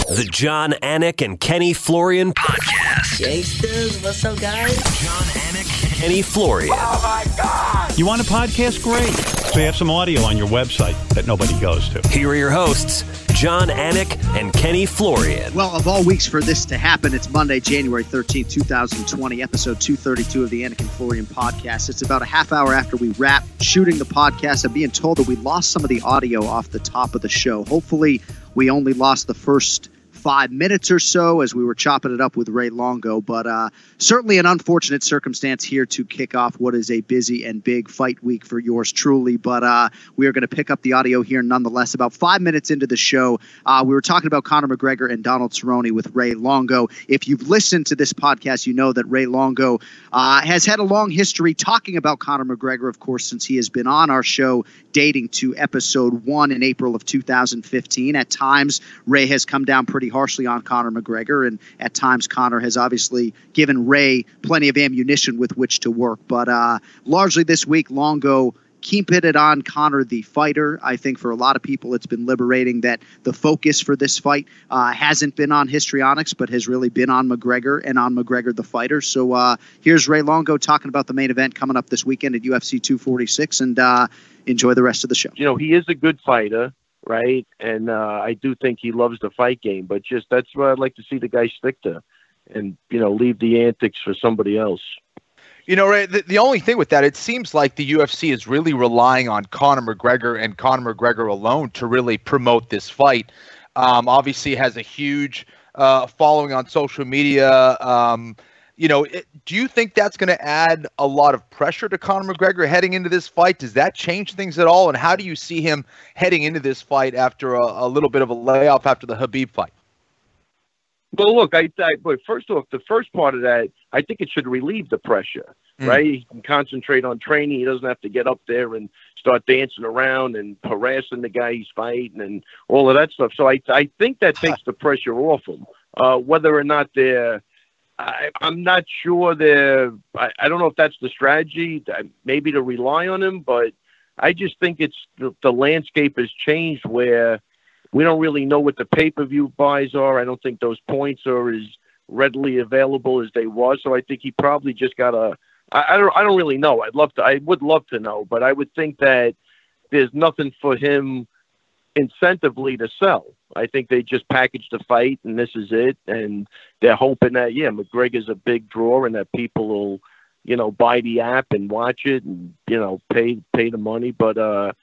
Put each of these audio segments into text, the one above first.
The John Anik and Kenny Florian Podcast. Gangsters, what's up, guys? John Anik, Kenny Florian. Oh, my God! You want a podcast? Great. So you have some audio on your website that nobody goes to. Here are your hosts, John Anik and Kenny Florian. Well, of all weeks for this to happen, it's Monday, January 13th, 2020, episode 232 of the Anik and Florian Podcast. It's about a half hour after we wrap shooting the podcast. I'm being told that we lost some of the audio off the top of the show. Hopefully, we only lost the first 5 minutes or so as we were chopping it up with Ray Longo, but certainly an unfortunate circumstance here to kick off what is a busy and big fight week for yours truly, but we are going to pick up the audio here nonetheless. About 5 minutes into the show, we were talking about Conor McGregor and Donald Cerrone with Ray Longo. If you've listened to this podcast, you know that Ray Longo has had a long history talking about Conor McGregor, of course, since he has been on our show dating to episode 1 in April of 2015. At times, Ray has come down pretty harshly on Conor McGregor, and at times Conor has obviously given Ray plenty of ammunition with which to work. But largely this week, Longo keeping it on Conor the fighter. I think for a lot of people it's been liberating that the focus for this fight hasn't been on histrionics, but has really been on McGregor and on McGregor the fighter. So here's Ray Longo talking about the main event coming up this weekend at UFC 246, and enjoy the rest of the show. You know, he is a good fighter, right? And I do think he loves the fight game, but just that's what I'd like to see the guy stick to and, you know, leave the antics for somebody else. You know, Ray, the only thing with that, it seems like the UFC is really relying on Conor McGregor and Conor McGregor alone to really promote this fight. Obviously has a huge following on social media. You know, do you think that's going to add a lot of pressure to Conor McGregor heading into this fight? Does that change things at all? And how do you see him heading into this fight after a little bit of a layoff after the Khabib fight? Well, look, but first off, the first part of that, I think it should relieve the pressure, right? He can concentrate on training. He doesn't have to get up there and start dancing around and harassing the guy he's fighting and all of that stuff. So I think that takes the pressure off him. Whether or not I'm not sure I don't know if that's the strategy, maybe to rely on him, but I just think it's the landscape has changed where we don't really know what the pay-per-view buys are. I don't think those points are as readily available as they was. So I think he probably just got I don't really know. I would love to know, but I would think that there's nothing for him incentively to sell. I think they just packaged the fight and this is it. And they're hoping that, McGregor's a big draw and that people will, you know, buy the app and watch it and, you know, pay the money. But,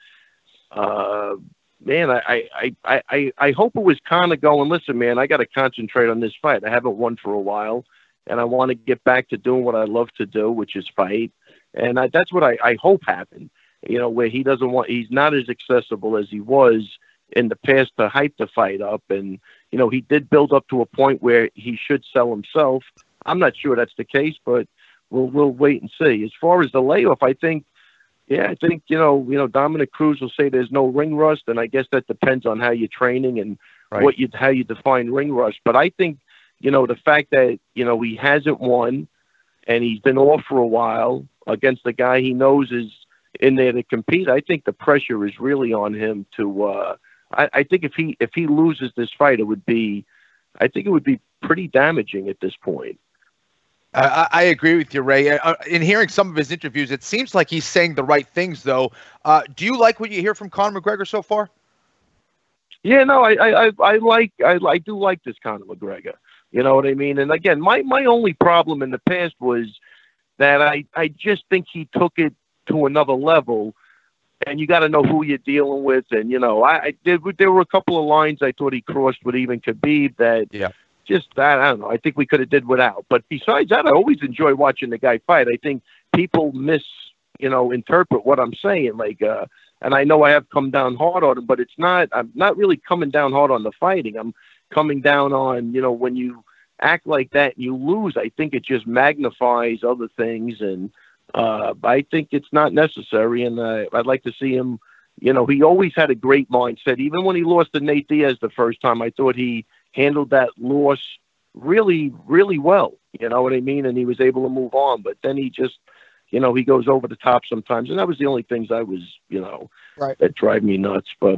man, I hope it was kind of going, listen, man, I got to concentrate on this fight. I haven't won for a while and I want to get back to doing what I love to do, which is fight. And that's what I hope happened, you know, where he's not as accessible as he was in the past to hype the fight up. And, you know, he did build up to a point where he should sell himself. I'm not sure that's the case, but we'll wait and see. As far as the layoff, I think, you know, Dominic Cruz will say there's no ring rust. And I guess that depends on how you're training and how you define ring rust. But I think, you know, the fact that, you know, he hasn't won and he's been off for a while against the guy he knows is in there to compete, I think the pressure is really on him to, I think if he loses this fight, it would be pretty damaging at this point. I agree with you, Ray. In hearing some of his interviews, it seems like he's saying the right things, though. Do you like what you hear from Conor McGregor so far? Yeah, no, I do like this Conor McGregor. You know what I mean? And again, my only problem in the past was that I just think he took it to another level. And you got to know who you're dealing with. And, you know, there were a couple of lines I thought he crossed with even Khabib that just, I don't know, I think we could have did without. But besides that, I always enjoy watching the guy fight. I think people interpret what I'm saying. Like, and I know I have come down hard on him, but I'm not really coming down hard on the fighting. I'm coming down on, you know, when you act like that and you lose, I think it just magnifies other things. And, I think it's not necessary, and I'd like to see him. You know, he always had a great mindset. Even when he lost to Nate Diaz the first time, I thought he handled that loss really, really well. You know what I mean? And he was able to move on. But then he just he goes over the top sometimes, and that was the only things I was, Right. that drive me nuts. But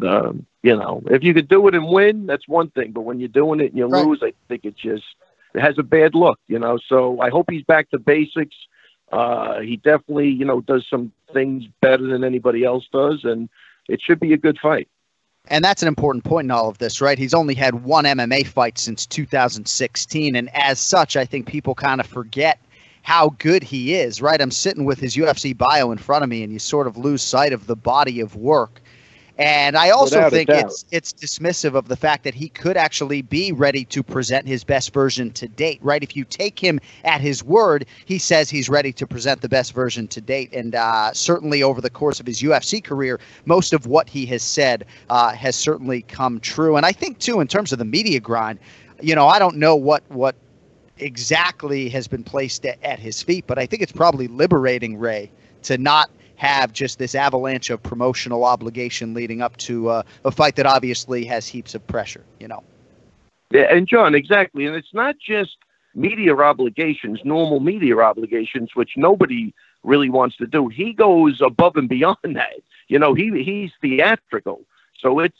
if you could do it and win, that's one thing. But when you're doing it and you Right. lose, I think it has a bad look. So I hope he's back to basics. He definitely, does some things better than anybody else does, and it should be a good fight. And that's an important point in all of this, right? He's only had one MMA fight since 2016, and as such, I think people kind of forget how good he is, right? I'm sitting with his UFC bio in front of me, and you sort of lose sight of the body of work. And I also Without a think doubt. it's dismissive of the fact that he could actually be ready to present his best version to date, right? If you take him at his word, he says he's ready to present the best version to date. And certainly over the course of his UFC career, most of what he has said has certainly come true. And I think, too, in terms of the media grind, I don't know what exactly has been placed at his feet, but I think it's probably liberating, Ray, to not have just this avalanche of promotional obligation leading up to a fight that obviously has heaps of pressure, Yeah, and John, exactly. And it's not just media obligations, normal media obligations, which nobody really wants to do. He goes above and beyond that. He's theatrical. So it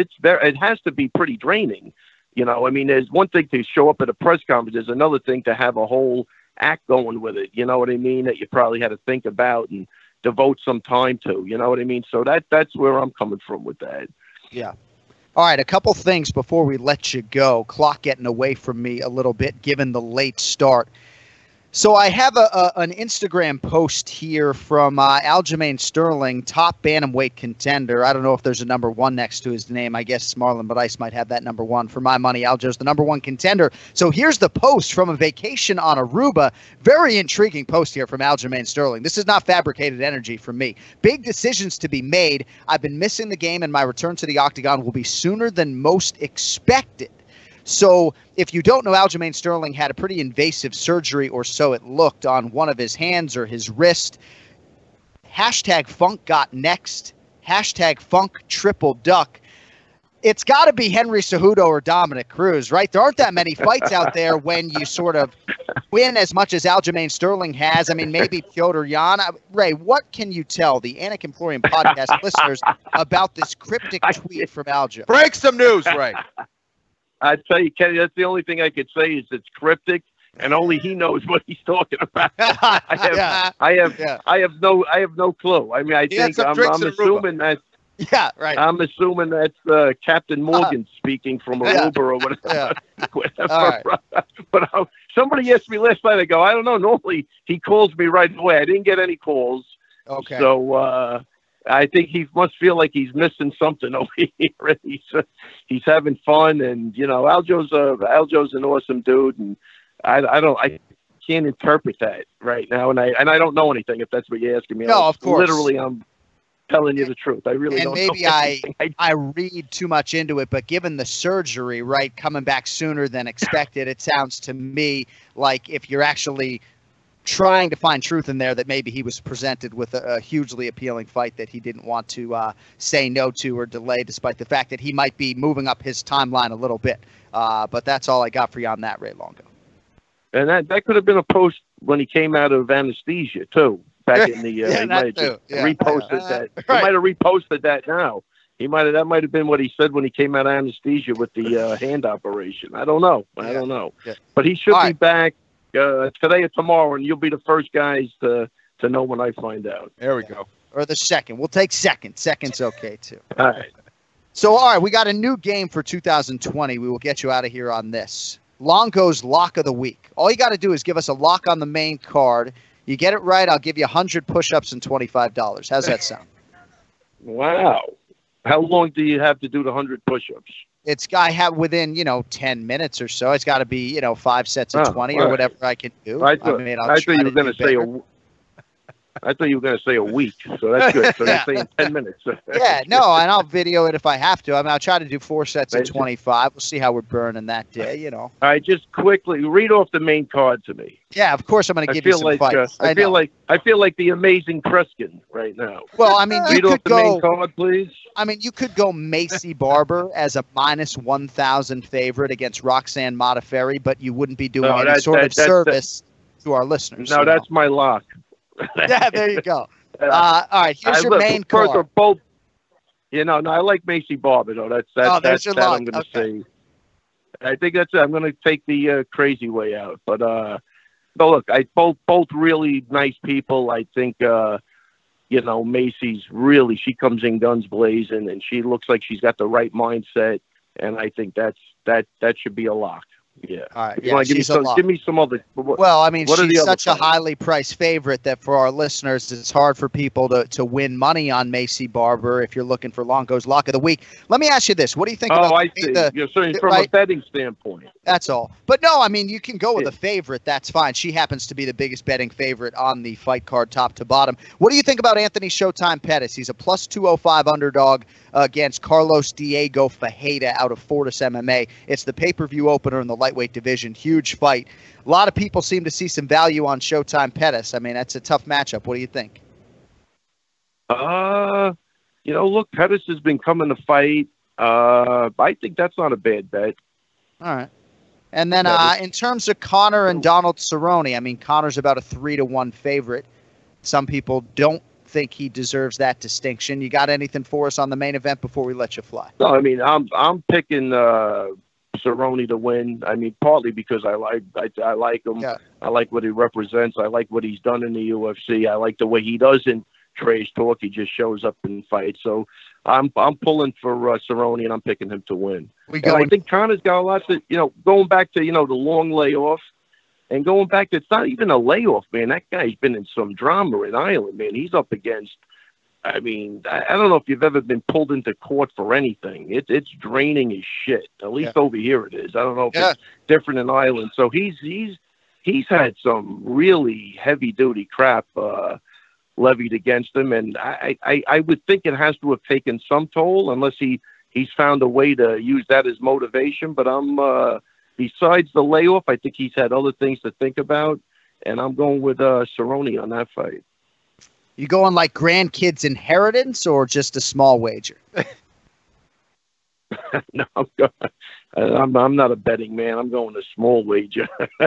has to be pretty draining. There's one thing to show up at a press conference. There's another thing to have a whole act going with it. You know what I mean? That you probably had to think about and devote some time to, you know what I mean? So that's where I'm coming from with that. Yeah. All right, a couple things before we let you go. Clock getting away from me a little bit given the late start. So I have an Instagram post here from Aljamain Sterling, top bantamweight contender. I don't know if there's a number 1 next to his name. I guess Marlon Moraes might have that number 1. For my money, Aljo's the number 1 contender. So here's the post from a vacation on Aruba. Very intriguing post here from Aljamain Sterling. This is not fabricated energy from me. Big decisions to be made. I've been missing the game, and my return to the octagon will be sooner than most expected. So if you don't know, Aljamain Sterling had a pretty invasive surgery, or so it looked, on one of his hands or his wrist. Hashtag Funk got next. Hashtag Funk triple duck. It's got to be Henry Cejudo or Dominic Cruz, right? There aren't that many fights out there when you sort of win as much as Aljamain Sterling has. I mean, maybe Piotr Jan. Ray, what can you tell the Anakin Florian podcast listeners about this cryptic tweet from Aljo? Break some news, Ray. I tell you, Kenny, that's the only thing I could say is it's cryptic, and only he knows what he's talking about. I have no clue. I mean, I'm assuming that. Yeah, right. I'm assuming that's Captain Morgan speaking from Aruba or whatever. Whatever. All right. But somebody asked me last night. I go, I don't know. Normally he calls me right away. I didn't get any calls. Okay. So I think he must feel like he's missing something over here. He's having fun, and Aljo's an awesome dude, and I can't interpret that right now, and I don't know anything if that's what you're asking me. No, of course. Literally, I'm telling you the truth. I really don't know. And maybe I read too much into it, but given the surgery, right, coming back sooner than expected, it sounds to me like if you're actually trying to find truth in there, that maybe he was presented with a hugely appealing fight that he didn't want to say no to or delay, despite the fact that he might be moving up his timeline a little bit. But that's all I got for you on that, Ray Longo. And that could have been a post when he came out of anesthesia too. Back in the he might have reposted that. He might have reposted that now. That might have been what he said when he came out of anesthesia with the hand operation. I don't know. I don't know. Yeah. But he should be back today or tomorrow, and you'll be the first guys to know when I find out. There we go. Or the second. We'll take second. Second's okay too. All right. So, all right, we got a new game for 2020. We will get you out of here on this. Longo's Lock of the Week. All you got to do is give us a lock on the main card. You get it right, I'll give you 100 push-ups and $25. How's that sound? Wow. How long do you have to do the 100 push-ups? It's got to have within, 10 minutes or so. It's got to be, 5 sets of 20 or whatever I can do. I thought you were going to say I thought you were going to say a week, so that's good. So you're saying 10 minutes. Yeah, no, and I'll video it if I have to. I mean, I'll try to do 4 sets of 25. We'll see how we're burning that day, All right, just quickly read off the main card to me. Yeah, of course I'm going to give you some fights. I feel like the amazing Preskin right now. Well, I mean, read off the main card, please. I mean, you could go Macy Barber as a minus 1,000 favorite against Roxanne Modafferi, but you wouldn't be doing any sort of service to our listeners. No, that's my lock. Yeah, there you go. All right, here's your main first card. Both. No, I like Macy Barber though. That's your that lock. I'm going to say. I think that's it. I'm going to take the crazy way out. But look, both really nice people. I think Macy's really, she comes in guns blazing, and she looks like she's got the right mindset, and I think that should be a lock. Yeah. All right. Yeah, give me some other. Well, I mean, she's such a highly priced favorite that for our listeners, it's hard for people to win money on Macy Barber if you're looking for Longo's Lock of the Week. Let me ask you this. What do you think about I see. You're saying from a betting standpoint. That's all. But no, I mean, you can go with a favorite. That's fine. She happens to be the biggest betting favorite on the fight card top to bottom. What do you think about Anthony Showtime Pettis? He's a plus 205 underdog against Carlos Diego Fajeda out of Fortis MMA. It's the pay-per-view opener in the lightweight division. Huge fight. A lot of people seem to see some value on Showtime Pettis. I mean, that's a tough matchup. What do you think? Look, Pettis has been coming to fight. I think that's not a bad bet. All right. And then in terms of Conor and Donald Cerrone, I mean, Conor's about a 3-1 favorite. Some people don't think he deserves that distinction. You got anything for us on the main event before we let you fly? No, I mean, I'm picking Cerrone to win. I mean, partly because I like him. Yeah. I like what he represents. I like what he's done in the UFC. I like the way he doesn't trash talk. He just shows up and fights. So I'm pulling for Cerrone, and I'm picking him to win. I think Conor's got a lot to, going back to, the long layoff and going back to, it's not even a layoff, man. That guy's been in some drama in Ireland, man. He's up against, I mean, I don't know if you've ever been pulled into court for anything. It's draining as shit. At least over here it is. I don't know if it's different in Ireland. So he's had some really heavy duty crap levied against him, and I would think it has to have taken some toll, unless he's found a way to use that as motivation. But besides the layoff, I think he's had other things to think about, and I'm going with Cerrone on that fight. You going like grandkids' inheritance or just a small wager? No, I'm not a betting man. I'm going a small wager.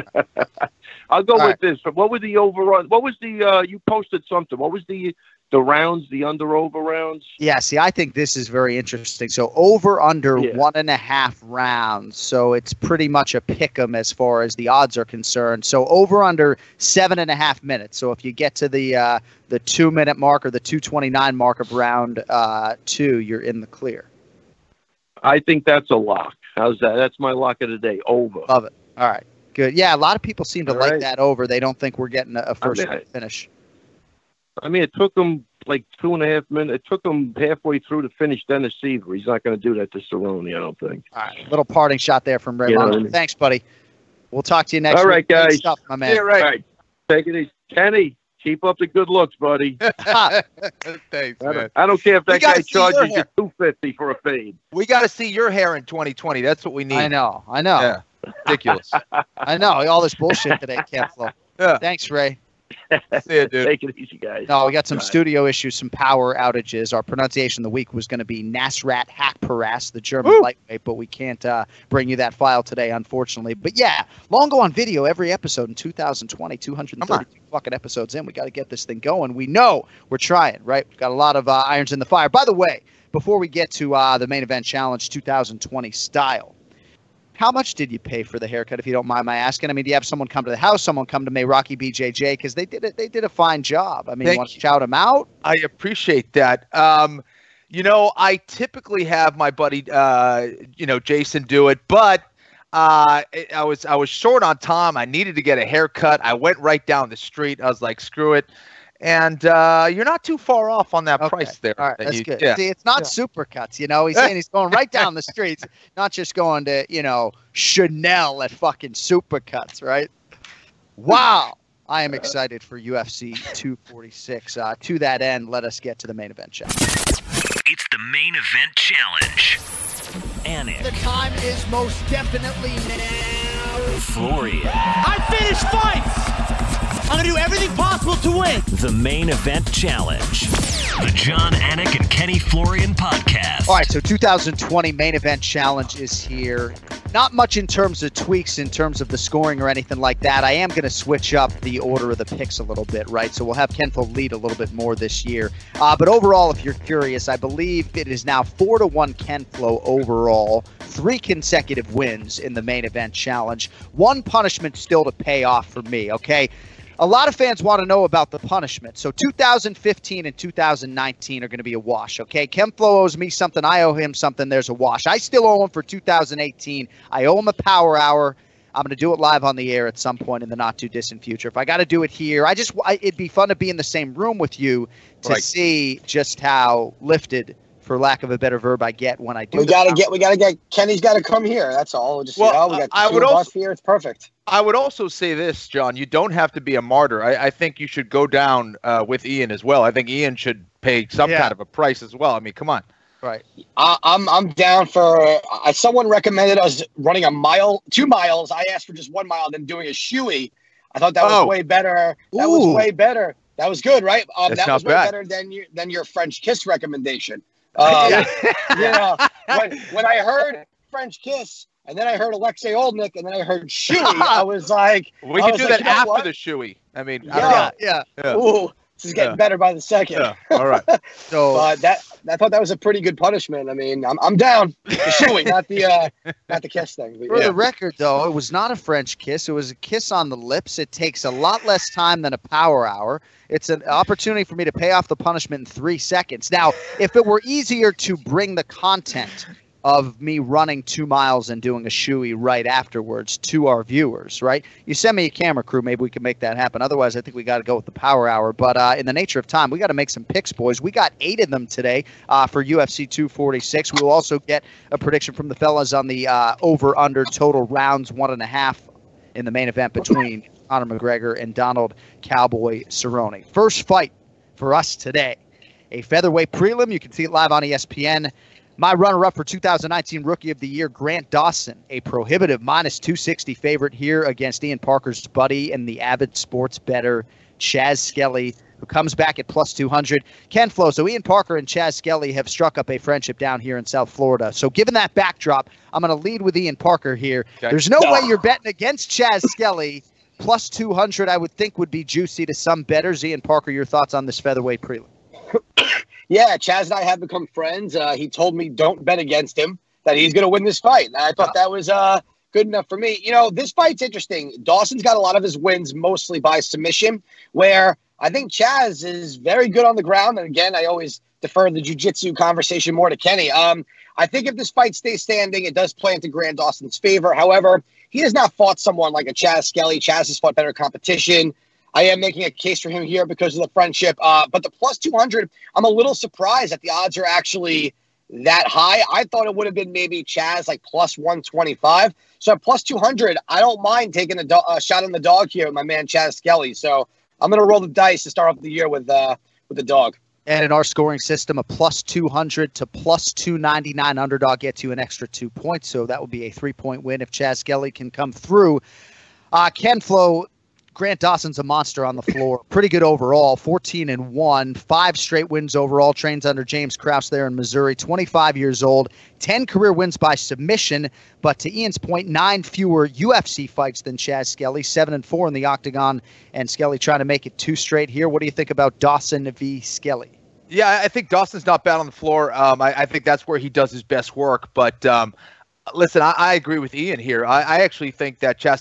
I'll go with this. What was the overrun? What was the you posted something? What was the rounds, the under-over rounds? Yeah, see, I think this is very interesting. So over-under 1.5 rounds. So it's pretty much a pick-em as far as the odds are concerned. So over-under 7.5 minutes. So if you get to the 2-minute mark or the 2:29 mark of round 2, you're in the clear. I think that's a lock. How's that? That's my lock of the day. Over. Love it. All right. Good. Yeah, a lot of people seem to like that over. They don't think we're getting a first finish. I mean, it took him like 2.5 minutes. It took him halfway through to finish Dennis Seaver. He's not going to do that to Cerrone, I don't think. All right. Little parting shot there from Ray Mondo. Thanks, buddy. We'll talk to you next week. All right, guys. Good stuff, my man. Yeah, right. All right. Take it easy. Kenny, keep up the good looks, buddy. Thanks, man. I don't care if that guy charges you $250 for a fade. We got to see your hair in 2020. That's what we need. I know. Yeah. Ridiculous. I know. All this bullshit today can't flow. Yeah. Thanks, Ray. See you, dude. Take it easy, guys. No, we got some studio issues, some power outages. Our pronunciation of the week was going to be Nasrat Hakparas, the German lightweight, but we can't bring you that file today, unfortunately. But yeah, Longo on video every episode in 2020, 232 fucking episodes in. We got to get this thing going. We know we're trying, right? We've got a lot of irons in the fire. By the way, before we get to the main event challenge 2020 style, how much did you pay for the haircut, if you don't mind my asking? I mean, do you have someone come to the house, someone come to Rocky BJJ? Because they did a fine job. I mean, you want to shout them out? I appreciate that. I typically have my buddy, Jason do it, but I was short on time. I needed to get a haircut. I went right down the street. I was like, screw it. And you're not too far off on that price there. All right, that's good. Yeah. See, it's not Supercuts, He's saying he's going right down the streets, not just going to, Chanel at fucking Supercuts, right? Wow. I am excited for UFC 246. To that end, let us get to the main event challenge. It's the main event challenge. Anik. The time is most definitely now. Florian. I finish fights! I'm going to do everything possible to win. The Main Event Challenge. The John Anik and Kenny Florian podcast. All right, so 2020 Main Event Challenge is here. Not much in terms of tweaks, in terms of the scoring or anything like that. I am going to switch up the order of the picks a little bit, right? So we'll have Ken Flo lead a little bit more this year. But overall, if you're curious, I believe it is now 4-1 Ken Flo overall. 3 consecutive wins in the Main Event Challenge. 1 punishment still to pay off for me, okay? A lot of fans want to know about the punishment. So 2015 and 2019 are going to be a wash, okay? Ken Flo owes me something. I owe him something. There's a wash. I still owe him for 2018. I owe him a power hour. I'm going to do it live on the air at some point in the not-too-distant future. If I got to do it here, it'd be fun to be in the same room with you to see just how lifted, for lack of a better verb, I get when I do. We gotta get. Kenny's got to come here. That's all. Just we got two of us here. It's perfect. I would also say this, John. You don't have to be a martyr. I think you should go down with Ian as well. I think Ian should pay some kind of a price as well. I mean, come on. Right. I'm down for. Someone recommended us running 2 miles. I asked for just 1 mile, then doing a shoey. I thought that was way better. That was way better. That was good, right? That was way better than your French kiss recommendation. When I heard French kiss, and then I heard Alexei Oldnik, and then I heard shoey, I was like, we can do that after the shoey. I mean, yeah. Ooh, this is getting better by the second. Yeah. All right. So I thought that was a pretty good punishment. I mean, I'm down. The shoey, not the kiss thing. But, For the record, though, it was not a French kiss. It was a kiss on the lips. It takes a lot less time than a power hour. It's an opportunity for me to pay off the punishment in 3 seconds. Now, if it were easier to bring the content of me running 2 miles and doing a shoey right afterwards to our viewers, right? You send me a camera crew, maybe we can make that happen. Otherwise, I think we got to go with the power hour. But in the nature of time, we got to make some picks, boys. We got 8 of them today for UFC 246. We will also get a prediction from the fellas on the over-under total rounds 1.5 in the main event between Conor McGregor and Donald Cowboy Cerrone. First fight for us today, a featherweight prelim. You can see it live on ESPN. My runner-up for 2019 Rookie of the Year, Grant Dawson, a prohibitive -260 favorite here against Ian Parker's buddy and the avid sports bettor, Chaz Skelly, who comes back at +200. Ken Flo, so Ian Parker and Chaz Skelly have struck up a friendship down here in South Florida. So given that backdrop, I'm going to lead with Ian Parker here. Okay. There's no way you're betting against Chaz Skelly. +200, I would think, would be juicy to some bettors. Ian Parker, your thoughts on this featherweight prelim? Yeah, Chaz and I have become friends. He told me don't bet against him, that he's going to win this fight. And I thought that was good enough for me. You know, this fight's interesting. Dawson's got a lot of his wins mostly by submission, where I think Chaz is very good on the ground. And again, I always defer the jiu-jitsu conversation more to Kenny. I think if this fight stays standing, it does play into Grant Dawson's favor. However, he has not fought someone like a Chaz Skelly. Chaz has fought better competition. I am making a case for him here because of the friendship. But the +200, I'm a little surprised that the odds are actually that high. I thought it would have been maybe Chaz like +125. So at +200, I don't mind taking a shot on the dog here with my man Chaz Skelly. So I'm going to roll the dice to start off the year with the dog. And in our scoring system, a +200 to +299 underdog gets you an extra 2 points. So that would be a 3-point win if Chaz Skelly can come through. Ken Flo, Grant Dawson's a monster on the floor. Pretty good overall, 14-1, 5 straight wins overall. Trains under James Krause there in Missouri. 25 years old, 10 career wins by submission. But to Ian's point, 9 fewer UFC fights than Chaz Skelly, 7-4 in the octagon. And Skelly trying to make it 2 straight here. What do you think about Dawson v. Skelly? Yeah, I think Dawson's not bad on the floor. I think that's where he does his best work. But listen, I agree with Ian here. I actually think that Chaz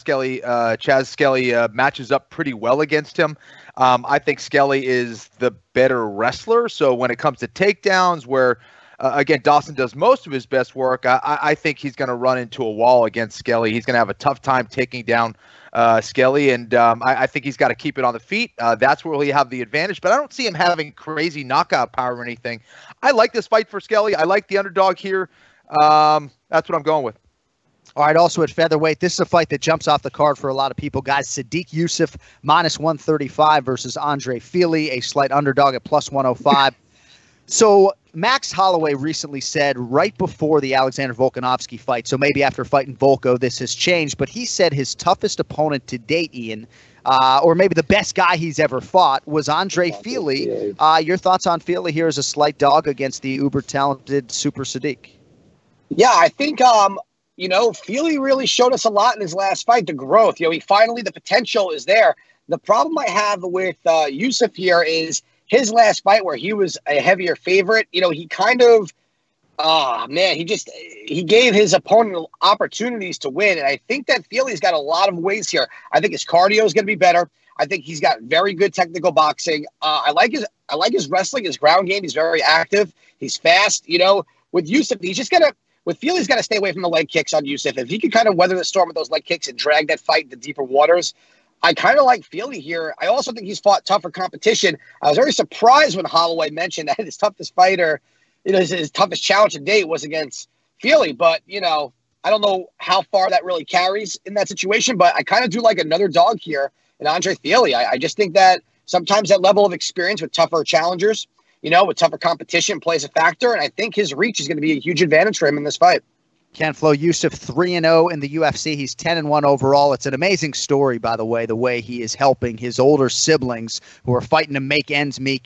Skelly matches up pretty well against him. I think Skelly is the better wrestler. So when it comes to takedowns, where, again, Dawson does most of his best work, I think he's going to run into a wall against Skelly. He's going to have a tough time taking down Skelly, and I think he's got to keep it on the feet. That's where he'll have the advantage, but I don't see him having crazy knockout power or anything. I like this fight for Skelly. I like the underdog here. That's what I'm going with. All right, also at featherweight, this is a fight that jumps off the card for a lot of people, guys. Sadiq Yusuff, -135 versus Andre Fili, a slight underdog at +105. So Max Holloway recently said right before the Alexander Volkanovski fight, so maybe after fighting Volko this has changed, but he said his toughest opponent to date, Ian, or maybe the best guy he's ever fought, was Andre Fili. Your thoughts on Fili here as a slight dog against the uber-talented Super Sadiq? Yeah, I think, Fili really showed us a lot in his last fight, the growth. The potential is there. The problem I have with Youssef here is his last fight where he was a heavier favorite. He kind of, he gave his opponent opportunities to win. And I think that Fili's got a lot of ways here. I think his cardio is going to be better. I think he's got very good technical boxing. I like his wrestling, his ground game. He's very active. He's fast. With Youssef, with Fili, he's got to stay away from the leg kicks on Youssef. If he can kind of weather the storm with those leg kicks and drag that fight into deeper waters, I kind of like Fili here. I also think he's fought tougher competition. I was very surprised when Holloway mentioned that his toughest fighter, his toughest challenge to date was against Fili. But, I don't know how far that really carries in that situation. But I kind of do like another dog here in Andre Fili. I just think that sometimes that level of experience with tougher challengers, with tougher competition plays a factor. And I think his reach is going to be a huge advantage for him in this fight. Ken Flo, Youssef 3-0 in the UFC. He's 10-1 overall. It's an amazing story, by the way he is helping his older siblings who are fighting to make ends meet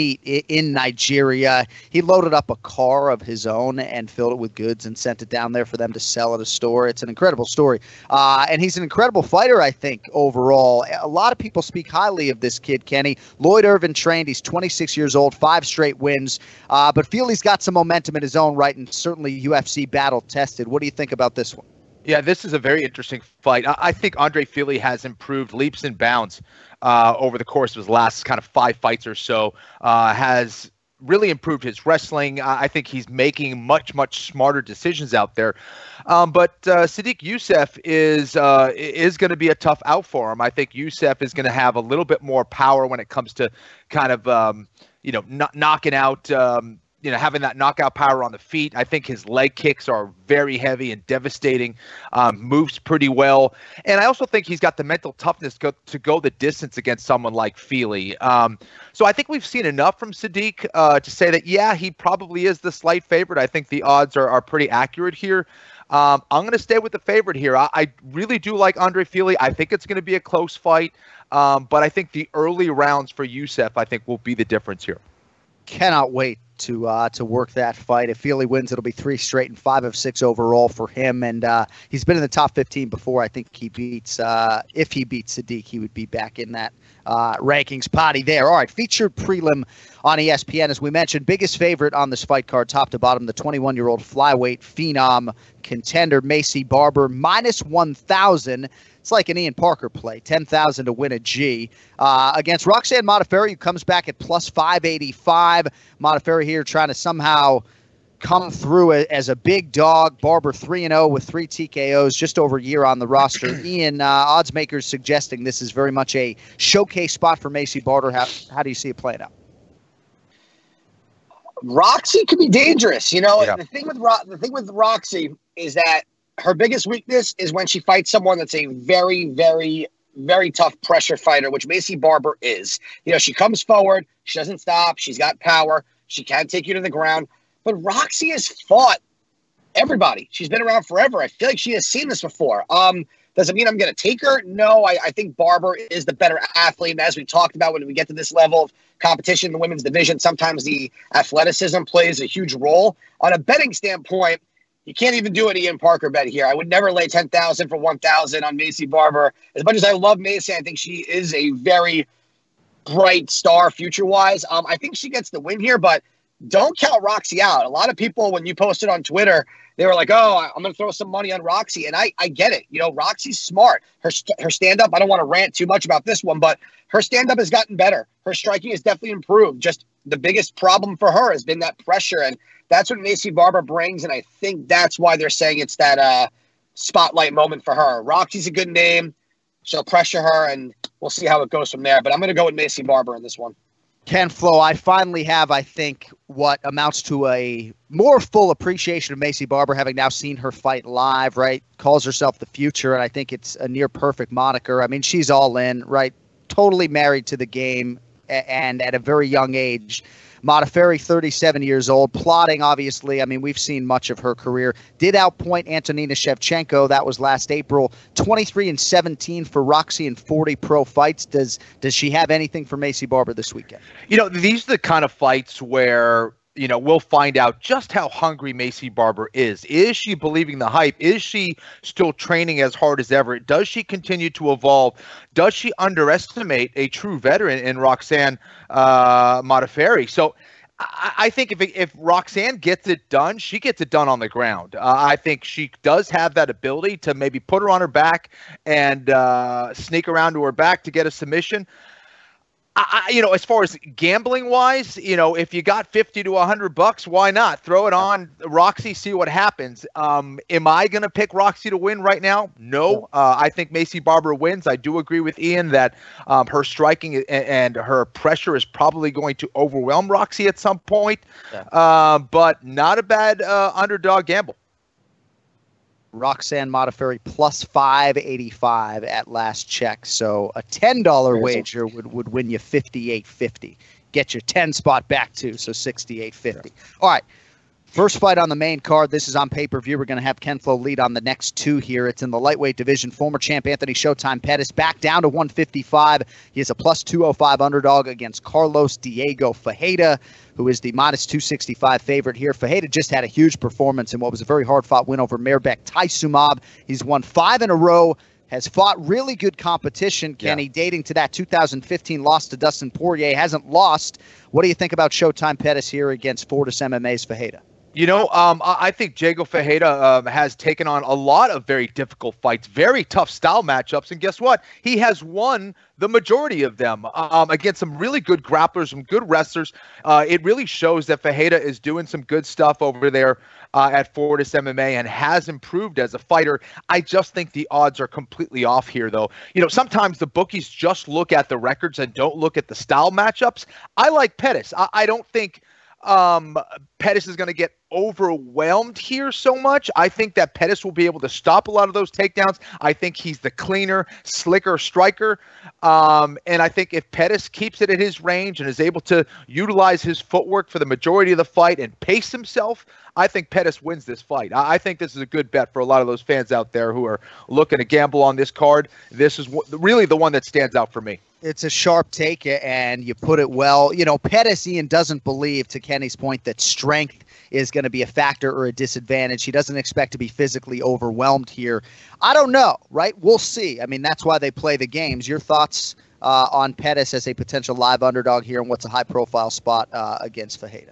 in Nigeria. He loaded up a car of his own and filled it with goods and sent it down there for them to sell at a store. It's an incredible story. And he's an incredible fighter, I think, overall. A lot of people speak highly of this kid, Kenny. Lloyd Irvin trained. He's 26 years old, 5 straight wins. But Fili's got some momentum in his own right and certainly UFC battle tested. What do you think about this one? Yeah, this is a very interesting fight. I think Andre Fili has improved leaps and bounds over the course of his last kind of 5 fights or so. Has really improved his wrestling. I think he's making much smarter decisions out there. But Sadiq Youssef is going to be a tough out for him. I think Youssef is going to have a little bit more power when it comes to kind of knocking out. Having that knockout power on the feet. I think his leg kicks are very heavy and devastating, moves pretty well. And I also think he's got the mental toughness to go the distance against someone like Fili. So I think we've seen enough from Sadiq to say that, yeah, he probably is the slight favorite. I think the odds are pretty accurate here. I'm going to stay with the favorite here. I really do like Andre Fili. I think it's going to be a close fight. But I think the early rounds for Youssef, I think, will be the difference here. Cannot wait to work that fight. If Fili wins, it'll be 3 straight and 5 of 6 overall for him. And he's been in the top 15 before. I think he beats, if he beats Sadiq, he would be back in that rankings potty there. All right, featured prelim on ESPN, as we mentioned, biggest favorite on this fight card, top to bottom, the 21-year-old flyweight phenom contender, Maycee Barber, minus 1,000. It's like an Ian Parker play, 10,000 to win a G. Against Roxanne Modafferi, who comes back at plus 585. Modafferi here trying to somehow come through as a big dog. Barber 3-0 with 3 TKOs, just over a year on the roster. Ian, odds makers suggesting this is very much a showcase spot for Maycee Barber. How do you see it playing out? Roxy could be dangerous. Yeah. The thing with Roxy is that her biggest weakness is when she fights someone that's a very, very, very tough pressure fighter, which Maycee Barber is. She comes forward. She doesn't stop. She's got power. She can take you to the ground. But Roxy has fought everybody. She's been around forever. I feel like she has seen this before. Does it mean I'm going to take her? No, I think Barber is the better athlete. And as we talked about, when we get to this level of competition in the women's division, sometimes the athleticism plays a huge role. On a betting standpoint, you can't even do an Ian Parker bet here. I would never lay 10,000 for 1,000 on Maycee Barber. As much as I love Maycee, I think she is a very bright star future-wise. I think she gets the win here, but don't count Roxy out. A lot of people, when you posted on Twitter, they were like, oh, I'm going to throw some money on Roxy. And I get it. Roxy's smart. Her stand-up, I don't want to rant too much about this one, but her stand-up has gotten better. Her striking has definitely improved. Just the biggest problem for her has been that pressure. And that's what Maycee Barber brings, and I think that's why they're saying it's that spotlight moment for her. Roxy's a good name. She'll pressure her, and we'll see how it goes from there. But I'm going to go with Maycee Barber in this one. Ken Flo, I finally have, I think, what amounts to a more full appreciation of Maycee Barber, having now seen her fight live, right? Calls herself the future, and I think it's a near-perfect moniker. I mean, she's all in, right? Totally married to the game, and at a very young age. Modafferi, 37 years old, plodding, obviously. I mean, we've seen much of her career. Did outpoint Antonina Shevchenko. That was last April. 23-17 for Roxy in 40 pro fights. Does she have anything for Maycee Barber this weekend? These are the kind of fights where we'll find out just how hungry Maycee Barber is. Is she believing the hype? Is she still training as hard as ever? Does she continue to evolve? Does she underestimate a true veteran in Roxanne Modafferi? So I think if Roxanne gets it done, she gets it done on the ground. I think she does have that ability to maybe put her on her back and sneak around to her back to get a submission. As far as gambling wise, if you got $50 to $100, why not throw it on Roxy, see what happens? Am I going to pick Roxy to win right now? No. I think Maycee Barber wins. I do agree with Ian that her striking and her pressure is probably going to overwhelm Roxy at some point. Yeah. But not a bad underdog gamble. Roxanne Modafferi plus 585 at last check. So a $10 wager would win you $58.50. Get your 10 spot back too, so $68.50. Yeah. All right. First fight on the main card. This is on pay-per-view. We're going to have Ken Flo lead on the next two here. It's in the lightweight division. Former champ Anthony Showtime Pettis back down to 155. He is a plus 205 underdog against Carlos Diego Ferreira, who is the minus 265 favorite here. Ferreira just had a huge performance in what was a very hard-fought win over Mirbek Taisumov. He's won 5 in a row. Has fought really good competition, Kenny, dating to that 2015 loss to Dustin Poirier. Hasn't lost. What do you think about Showtime Pettis here against Fortis MMA's Ferreira? I think Diego Ferreira has taken on a lot of very difficult fights, very tough style matchups, and guess what? He has won the majority of them against some really good grapplers, some good wrestlers. It really shows that Ferreira is doing some good stuff over there at Fortis MMA and has improved as a fighter. I just think the odds are completely off here, though. Sometimes the bookies just look at the records and don't look at the style matchups. I like Pettis. I don't think Pettis is going to get overwhelmed here so much. I think that Pettis will be able to stop a lot of those takedowns. I think he's the cleaner, slicker striker. And I think if Pettis keeps it at his range and is able to utilize his footwork for the majority of the fight and pace himself, I think Pettis wins this fight. I think this is a good bet for a lot of those fans out there who are looking to gamble on this card. This is really the one that stands out for me. It's a sharp take, and you put it well. Pettis, Ian, doesn't believe, to Kenny's point, that strength is going to be a factor or a disadvantage. He doesn't expect to be physically overwhelmed here. I don't know, right? We'll see. I mean, that's why they play the games. Your thoughts on Pettis as a potential live underdog here, and what's a high-profile spot against Ferreira?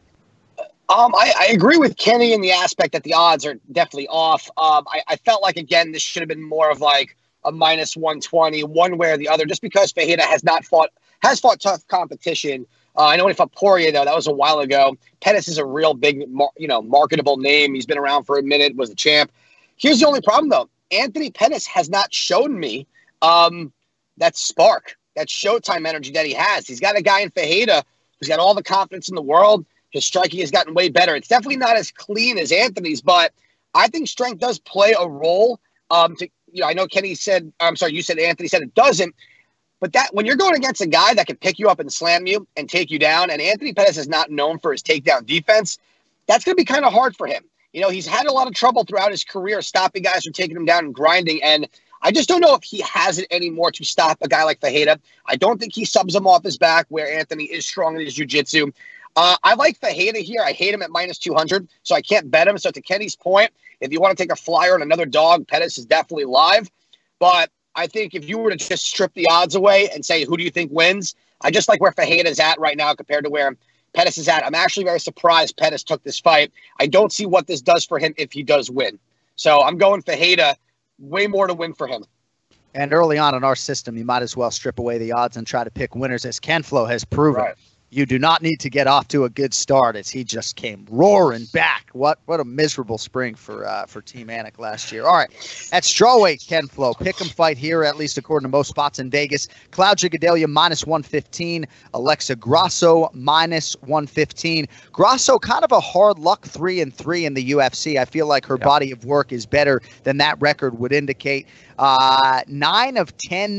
I agree with Kenny in the aspect that the odds are definitely off. I felt like, again, this should have been more of like a minus 120, one way or the other, just because Ferreira has fought tough competition. I know when he fought Poirier, though, that was a while ago. Pettis is a real big, marketable name. He's been around for a minute, was the champ. Here's the only problem, though. Anthony Pettis has not shown me that spark, that Showtime energy that he has. He's got a guy in Ferreira who's got all the confidence in the world. His striking has gotten way better. It's definitely not as clean as Anthony's, but I think strength does play a role. I know Kenny said, you said Anthony said it doesn't, but that when you're going against a guy that can pick you up and slam you and take you down, and Anthony Pettis is not known for his takedown defense, that's going to be kind of hard for him. He's had a lot of trouble throughout his career stopping guys from taking him down and grinding, and I just don't know if he has it anymore to stop a guy like Ferreira. I don't think he subs him off his back, where Anthony is strong in his jiu-jitsu. I like Ferreira here. I hate him at minus 200, so I can't bet him. So to Kenny's point, if you want to take a flyer on another dog, Pettis is definitely live. But I think if you were to just strip the odds away and say, who do you think wins? I just like where Ferreira is at right now compared to where Pettis is at. I'm actually very surprised Pettis took this fight. I don't see what this does for him if he does win. So I'm going Ferreira, way more to win for him. And early on in our system, you might as well strip away the odds and try to pick winners, as Ken Flo has proven. Right. You do not need to get off to a good start, as he just came roaring back. What a miserable spring for Team Anik last year. All right, at strawweight, Ken Flo. Pick'em fight here, at least according to most spots in Vegas. Claudia Gadelha minus 115. Alexa Grasso minus 115. Grasso kind of a hard luck 3-3 in the UFC. I feel like her body of work is better than that record would indicate. 9 of 10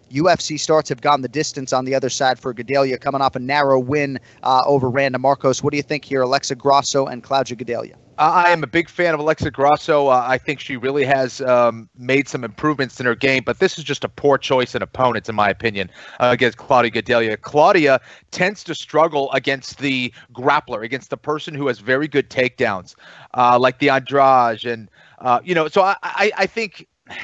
UFC starts have gone the distance on the other side for Gadelha, coming off a narrow win over Randa Markos. What do you think here, Alexa Grasso and Claudia Gadelha? I am a big fan of Alexa Grasso. I think she really has made some improvements in her game, but this is just a poor choice in opponents, in my opinion, against Claudia Gadelha. Claudia tends to struggle against the grappler, against the person who has very good takedowns, like the Andrade. And, so I think,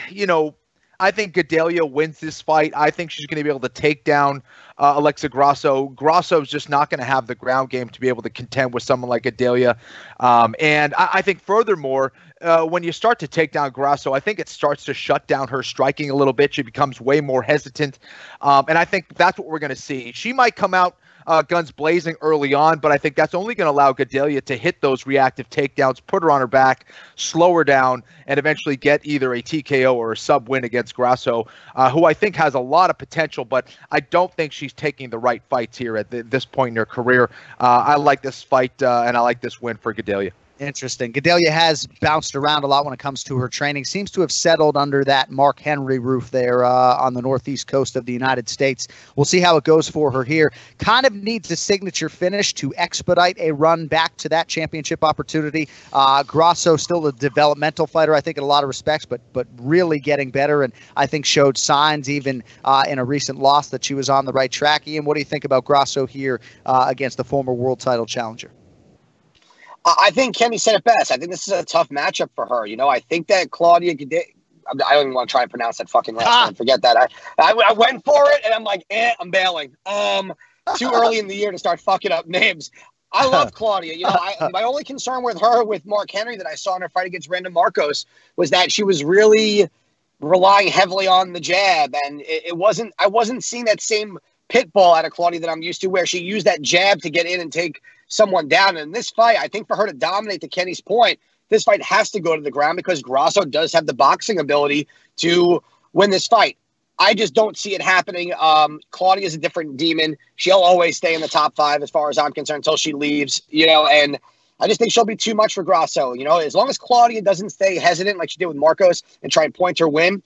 I think Gadelha wins this fight. I think she's going to be able to take down Alexa Grasso. Grasso's just not going to have the ground game to be able to contend with someone like Gadelha. And I think furthermore, when you start to take down Grasso, I think it starts to shut down her striking a little bit. She becomes way more hesitant. And I think that's what we're going to see. She might come out guns blazing early on, but I think that's only going to allow Gadelha to hit those reactive takedowns, put her on her back, slow her down, and eventually get either a TKO or a sub win against Grasso, who I think has a lot of potential, but I don't think she's taking the right fights here at this point in her career. I like this fight, and I like this win for Gadelha. Interesting. Gadelha has bounced around a lot when it comes to her training. Seems to have settled under that Mark Henry roof there on the northeast coast of the United States. We'll see how it goes for her here. Kind of needs a signature finish to expedite a run back to that championship opportunity. Grasso still a developmental fighter, I think, in a lot of respects, but really getting better, and I think showed signs even in a recent loss that she was on the right track. Ian, what do you think about Grasso here against the former world title challenger? I think Kenny said it best. I think this is a tough matchup for her. I think that Claudia Gadelha, I don't even want to try and pronounce that fucking last name. Forget that. I went for it, and I'm like, I'm bailing. Too early in the year to start fucking up names. I love Claudia. My only concern with her, with Mark Henry, that I saw in her fight against Randa Markos, was that she was really relying heavily on the jab, and I wasn't seeing that same pit bull out of Claudia that I'm used to, where she used that jab to get in and take someone down. And in this fight, I think for her to dominate, to Kenny's point, this fight has to go to the ground, because Grasso does have the boxing ability to win this fight. I just don't see it happening. Claudia's a different demon. She'll always stay in the top 5 as far as I'm concerned until she leaves, and I just think she'll be too much for Grasso. As long as Claudia doesn't stay hesitant like she did with Markos and try and point her win,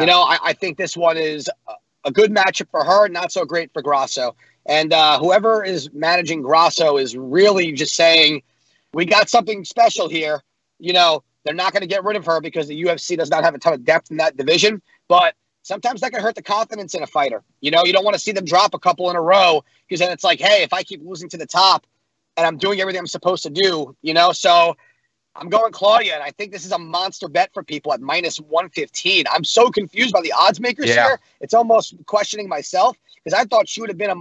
I think this one is a good matchup for her, not so great for Grasso. And whoever is managing Grasso is really just saying, we got something special here. They're not going to get rid of her because the UFC does not have a ton of depth in that division. But sometimes that can hurt the confidence in a fighter. You don't want to see them drop a couple in a row, because then it's like, hey, if I keep losing to the top and I'm doing everything I'm supposed to do, so I'm going Claudia, and I think this is a monster bet for people at -115. I'm so confused by the odds makers here. It's almost questioning myself, because I thought she would have been a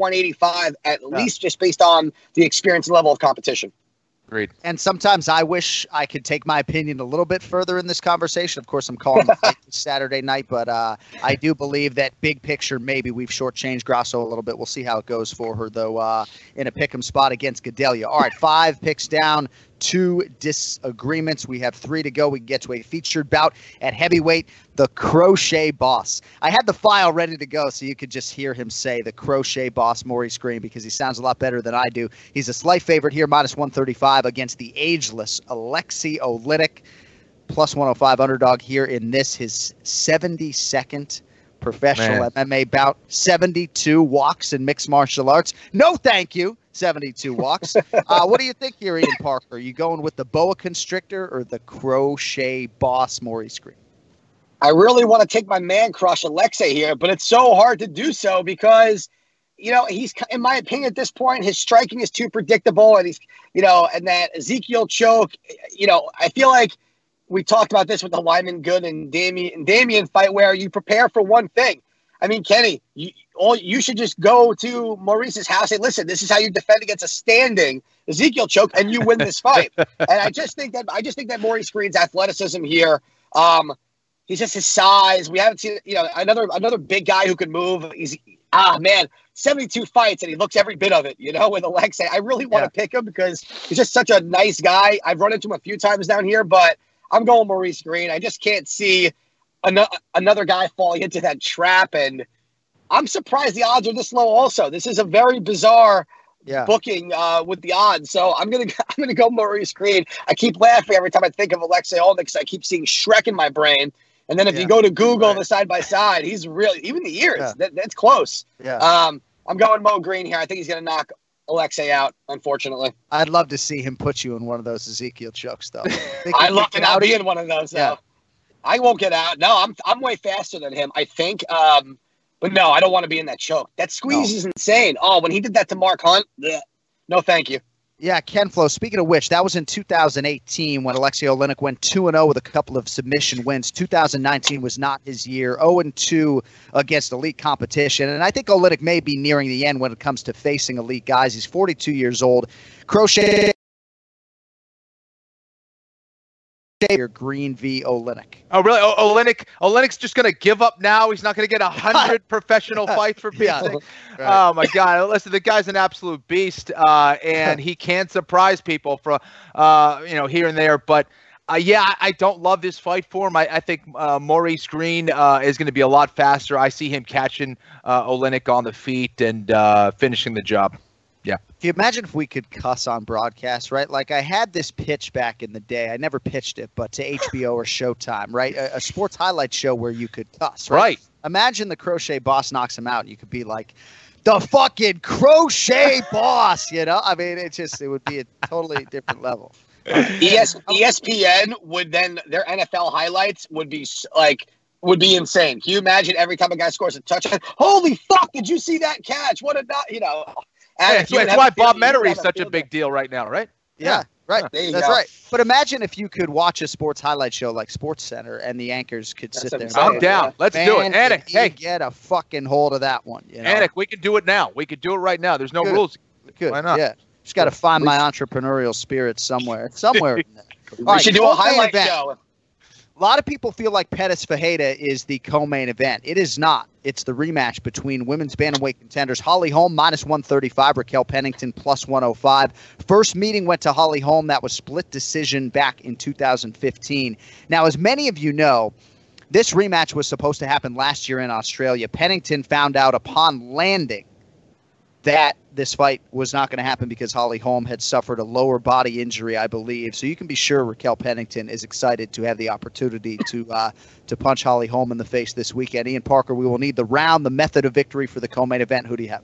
-185 at least, just based on the experience and level of competition. Agreed. And sometimes I wish I could take my opinion a little bit further in this conversation. Of course, I'm calling the fight this Saturday night, but I do believe that big picture, maybe we've shortchanged Grasso a little bit. We'll see how it goes for her, though, in a pick'em spot against Gadelha. All right, 5 picks down, 2 disagreements. We have 3 to go. We can get to a featured bout at heavyweight, the Crochet Boss. I had the file ready to go so you could just hear him say the Crochet Boss, Maurice Green, because he sounds a lot better than I do. He's a slight favorite here, -135 against the ageless Alexei Oleinik, +105 underdog here in this, his 72nd professional MMA bout, 72 walks in mixed martial arts. No, thank you. 72 walks. What do you think here, Ian Parker? Are you going with the boa constrictor or the Crochet Boss, Maurice Green? I really want to take my man crush Alexei here, but it's so hard to do so because, he's, in my opinion, at this point, his striking is too predictable, and he's, and that Ezekiel choke, I feel like we talked about this with the Lyman Good and Damian fight, where you prepare for one thing. I mean, Kenny, you should just go to Maurice's house and say, listen, this is how you defend against a standing Ezekiel choke, and you win this fight. And I just think that Maurice Green's athleticism here, he's just his size. We haven't seen, another big guy who can move. He's 72 fights, and he looks every bit of it, with Alexei. I really want to pick him because he's just such a nice guy. I've run into him a few times down here, but I'm going Maurice Green. I just can't see another guy falling into that trap, and I'm surprised the odds are this low also. This is a very bizarre booking with the odds, so I'm gonna go Maurice Green. I keep laughing every time I think of Alexei Oleinik because I keep seeing Shrek in my brain, And then if you go to Google the side by side, he's really even the ears. That's close. Yeah. I'm going Mo Green here. I think he's going to knock Alexei out. Unfortunately, I'd love to see him put you in one of those Ezekiel chokes, though. I'd love to not be in one of those. Yeah. I won't get out. No, I'm way faster than him, I think. But no, I don't want to be in that choke. That squeeze is insane. Oh, when he did that to Mark Hunt, no, thank you. Yeah, Ken Flo, speaking of which, that was in 2018 when Alexei Oleinik went 2-0 with a couple of submission wins. 2019 was not his year, 0-2 against elite competition. And I think Oleinik may be nearing the end when it comes to facing elite guys. He's 42 years old. Crochet or Green v. Oleinik. Oh, really? Oleinik's just going to give up now? He's not going to get 100 professional fights for Pete's sake? Right. Oh, my God. Listen, the guy's an absolute beast, and he can surprise people from, here and there. But, I don't love this fight for him. I think Maurice Green is going to be a lot faster. I see him catching Oleinik on the feet and finishing the job. Yeah. Can you imagine if we could cuss on broadcast, right? Like I had this pitch back in the day. I never pitched it, but to HBO or Showtime, right? A sports highlight show where you could cuss, right? Imagine the Crochet boss knocks him out. You could be like, the fucking Crochet boss, I mean, it would be a totally different level. ESPN would then, their NFL highlights would be insane. Can you imagine every time a guy scores a touchdown? Holy fuck, did you see that catch? What a, That's why Bob Menery is such a big deal right now, right? Yeah, right. That's right. But imagine if you could watch a sports highlight show like SportsCenter and the anchors could sit there. I'm down. Let's do it. Anik, hey. Get a fucking hold of that one. Anik, we can do it now. We could do it right now. There's no rules. Good. Why not? Yeah. Just got to find my entrepreneurial spirit somewhere. We should do a highlight show. A lot of people feel like Pettis Fajeda is the co-main event. It is not. It's the rematch between women's bantamweight contenders Holly Holm -135, Raquel Pennington +105. First meeting went to Holly Holm. That was split decision back in 2015. Now, as many of you know, this rematch was supposed to happen last year in Australia. Pennington found out upon landing that this fight was not going to happen because Holly Holm had suffered a lower body injury, I believe. So you can be sure Raquel Pennington is excited to have the opportunity to punch Holly Holm in the face this weekend. Ian Parker, we will need the round, the method of victory for the co-main event. Who do you have?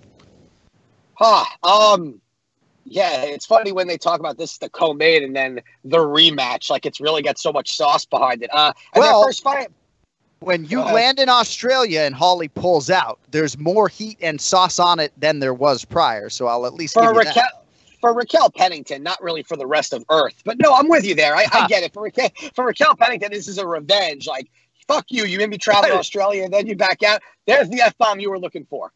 Yeah, it's funny when they talk about this, the co-main, and then the rematch. Like, it's really got so much sauce behind it. Their first fight. When you land in Australia and Holly pulls out, there's more heat and sauce on it than there was prior. So I'll at least give you that. For Raquel Pennington, not really for the rest of Earth. But no, I'm with you there. I get it. For Raquel Pennington, this is a revenge. Like, fuck you. You made me travel to Australia and then you back out. There's the F-bomb you were looking for.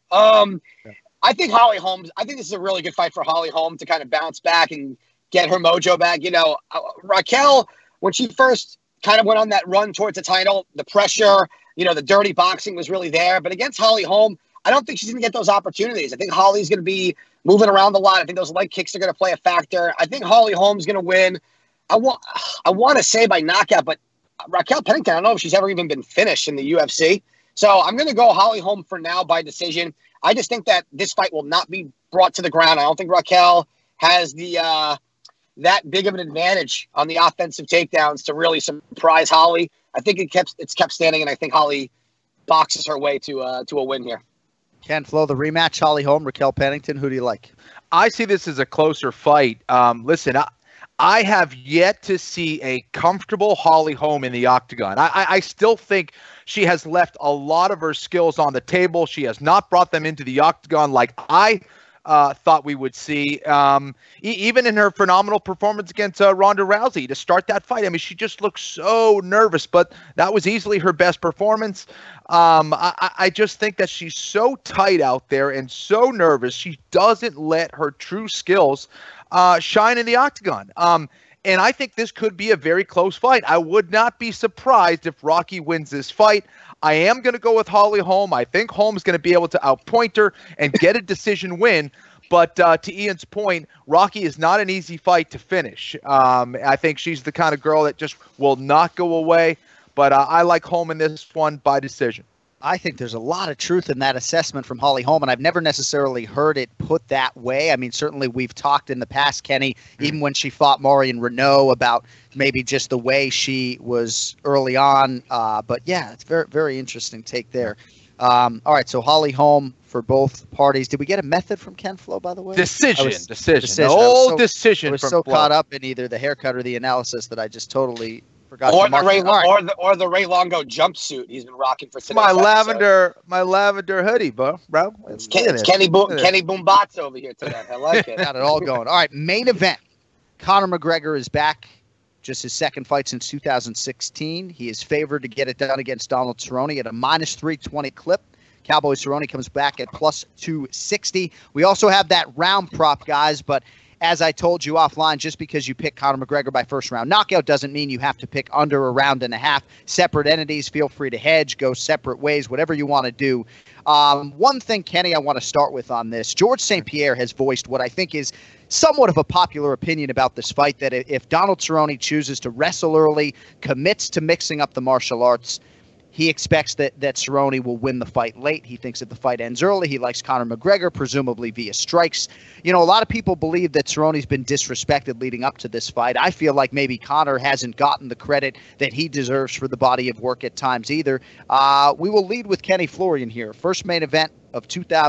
I think Holly Holm, I think this is a really good fight for Holly Holm to kind of bounce back and get her mojo back. Raquel, when she first kind of went on that run towards the title, the pressure, the dirty boxing was really there. But against Holly Holm, I don't think she's going to get those opportunities. I think Holly's going to be moving around a lot. I think those leg kicks are going to play a factor. I think Holly Holm's going to win. I want to say by knockout, but Raquel Pennington, I don't know if she's ever even been finished in the UFC. So I'm going to go Holly Holm for now by decision. I just think that this fight will not be brought to the ground. I don't think Raquel has the that big of an advantage on the offensive takedowns to really surprise Holly. I think it's kept standing, and I think Holly boxes her way to a win here. Ken Flo, the rematch, Holly Holm, Raquel Pennington. Who do you like? I see this as a closer fight. Listen, I have yet to see a comfortable Holly Holm in the octagon. I still think she has left a lot of her skills on the table. She has not brought them into the octagon like I thought we would see, even in her phenomenal performance against Ronda Rousey to start that fight. I mean, she just looked so nervous, but that was easily her best performance. I just think that she's so tight out there and so nervous. She doesn't let her true skills shine in the octagon. And I think this could be a very close fight. I would not be surprised if Rocky wins this fight. I am going to go with Holly Holm. I think Holm's going to be able to outpoint her and get a decision win. But to Ian's point, Rocky is not an easy fight to finish. I think she's the kind of girl that just will not go away. But I like Holm in this one by decision. I think there's a lot of truth in that assessment from Holly Holm, and I've never necessarily heard it put that way. I mean, certainly we've talked in the past, Kenny, even when she fought Marion Renault, about maybe just the way she was early on. But yeah, it's very, very interesting take there. All right, so Holly Holm for both parties. Did we get a method from Ken Flo, by the way? Decision. The whole decision. I was from so Flo. caught up in either the haircut or the analysis that I just totally forgot. Or to mark it. or the Ray Longo jumpsuit he's been rocking for today. My lavender hoodie, bro. It's Kenny Boombats over here today. I like it. Got it all going. All right, main event. Conor McGregor is back. Just his second fight since 2016. He is favored to get it done against Donald Cerrone at a -320 clip. Cowboy Cerrone comes back at +260. We also have that round prop, guys, but as I told you offline, just because you pick Conor McGregor by first round knockout doesn't mean you have to pick under a round and a half. Separate entities, feel free to hedge, go separate ways, whatever you want to do. One thing, Kenny, I want to start with on this. George St. Pierre has voiced what I think is somewhat of a popular opinion about this fight, that if Donald Cerrone chooses to wrestle early, commits to mixing up the martial arts, he expects that Cerrone will win the fight late. He thinks that the fight ends early. He likes Conor McGregor, presumably via strikes. You know, a lot of people believe that Cerrone's been disrespected leading up to this fight. I feel like maybe Conor hasn't gotten the credit that he deserves for the body of work at times either. We will lead with Kenny Florian here. First main event of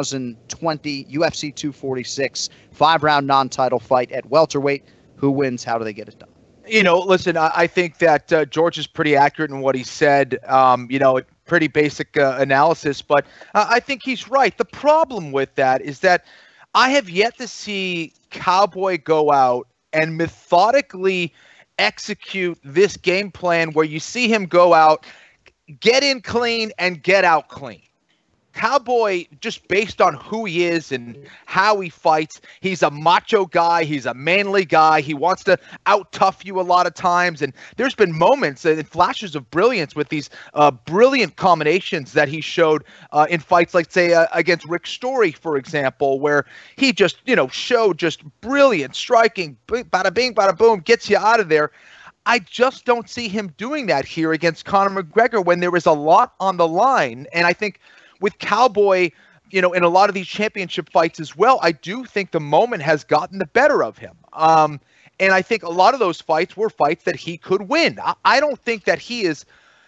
2020, UFC 246, 5-round non-title fight at welterweight. Who wins? How do they get it done? You know, listen, I think that George is pretty accurate in what he said. Pretty basic analysis, but I think he's right. The problem with that is that I have yet to see Cowboy go out and methodically execute this game plan where you see him go out, get in clean, and get out clean. Cowboy, just based on who he is and how he fights, he's a macho guy. He's a manly guy. He wants to out-tough you a lot of times. And there's been moments and flashes of brilliance with these brilliant combinations that he showed in fights like, say, against Rick Story, for example, where he just, showed just brilliant striking, bada bing, bada boom, gets you out of there. I just don't see him doing that here against Conor McGregor when there is a lot on the line. And I think with Cowboy, in a lot of these championship fights as well, I do think the moment has gotten the better of him. And I think a lot of those fights were fights that he could win. I don't think that he is,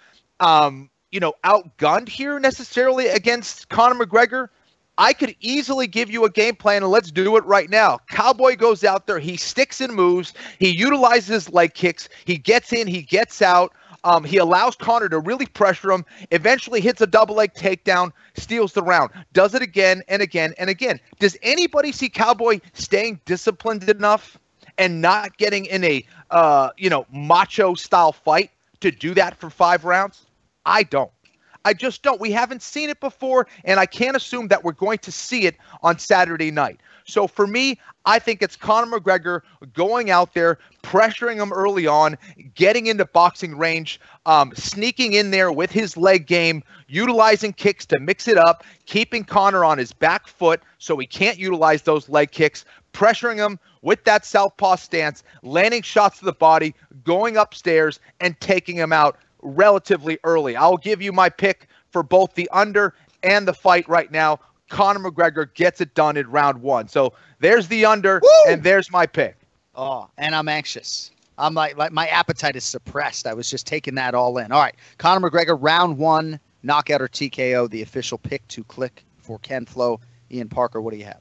outgunned here necessarily against Conor McGregor. I could easily give you a game plan, and let's do it right now. Cowboy goes out there. He sticks and moves. He utilizes leg kicks. He gets in. He gets out. He allows Conor to really pressure him, eventually hits a double leg takedown, steals the round, does it again and again and again. Does anybody see Cowboy staying disciplined enough and not getting in a, macho style fight to do that for 5 rounds? I don't. I just don't. We haven't seen it before, and I can't assume that we're going to see it on Saturday night. So for me, I think it's Conor McGregor going out there, pressuring him early on, getting into boxing range, sneaking in there with his leg game, utilizing kicks to mix it up, keeping Conor on his back foot so he can't utilize those leg kicks, pressuring him with that southpaw stance, landing shots to the body, going upstairs, and taking him out relatively early. I'll give you my pick for both the under and the fight right now. Conor McGregor gets it done in round 1. So there's the under, and there's my pick. Oh, and I'm anxious. I'm like my appetite is suppressed. I was just taking that all in. All right, Conor McGregor, round 1, knockout or TKO, the official pick to click for Ken Flo. Ian Parker, what do you have?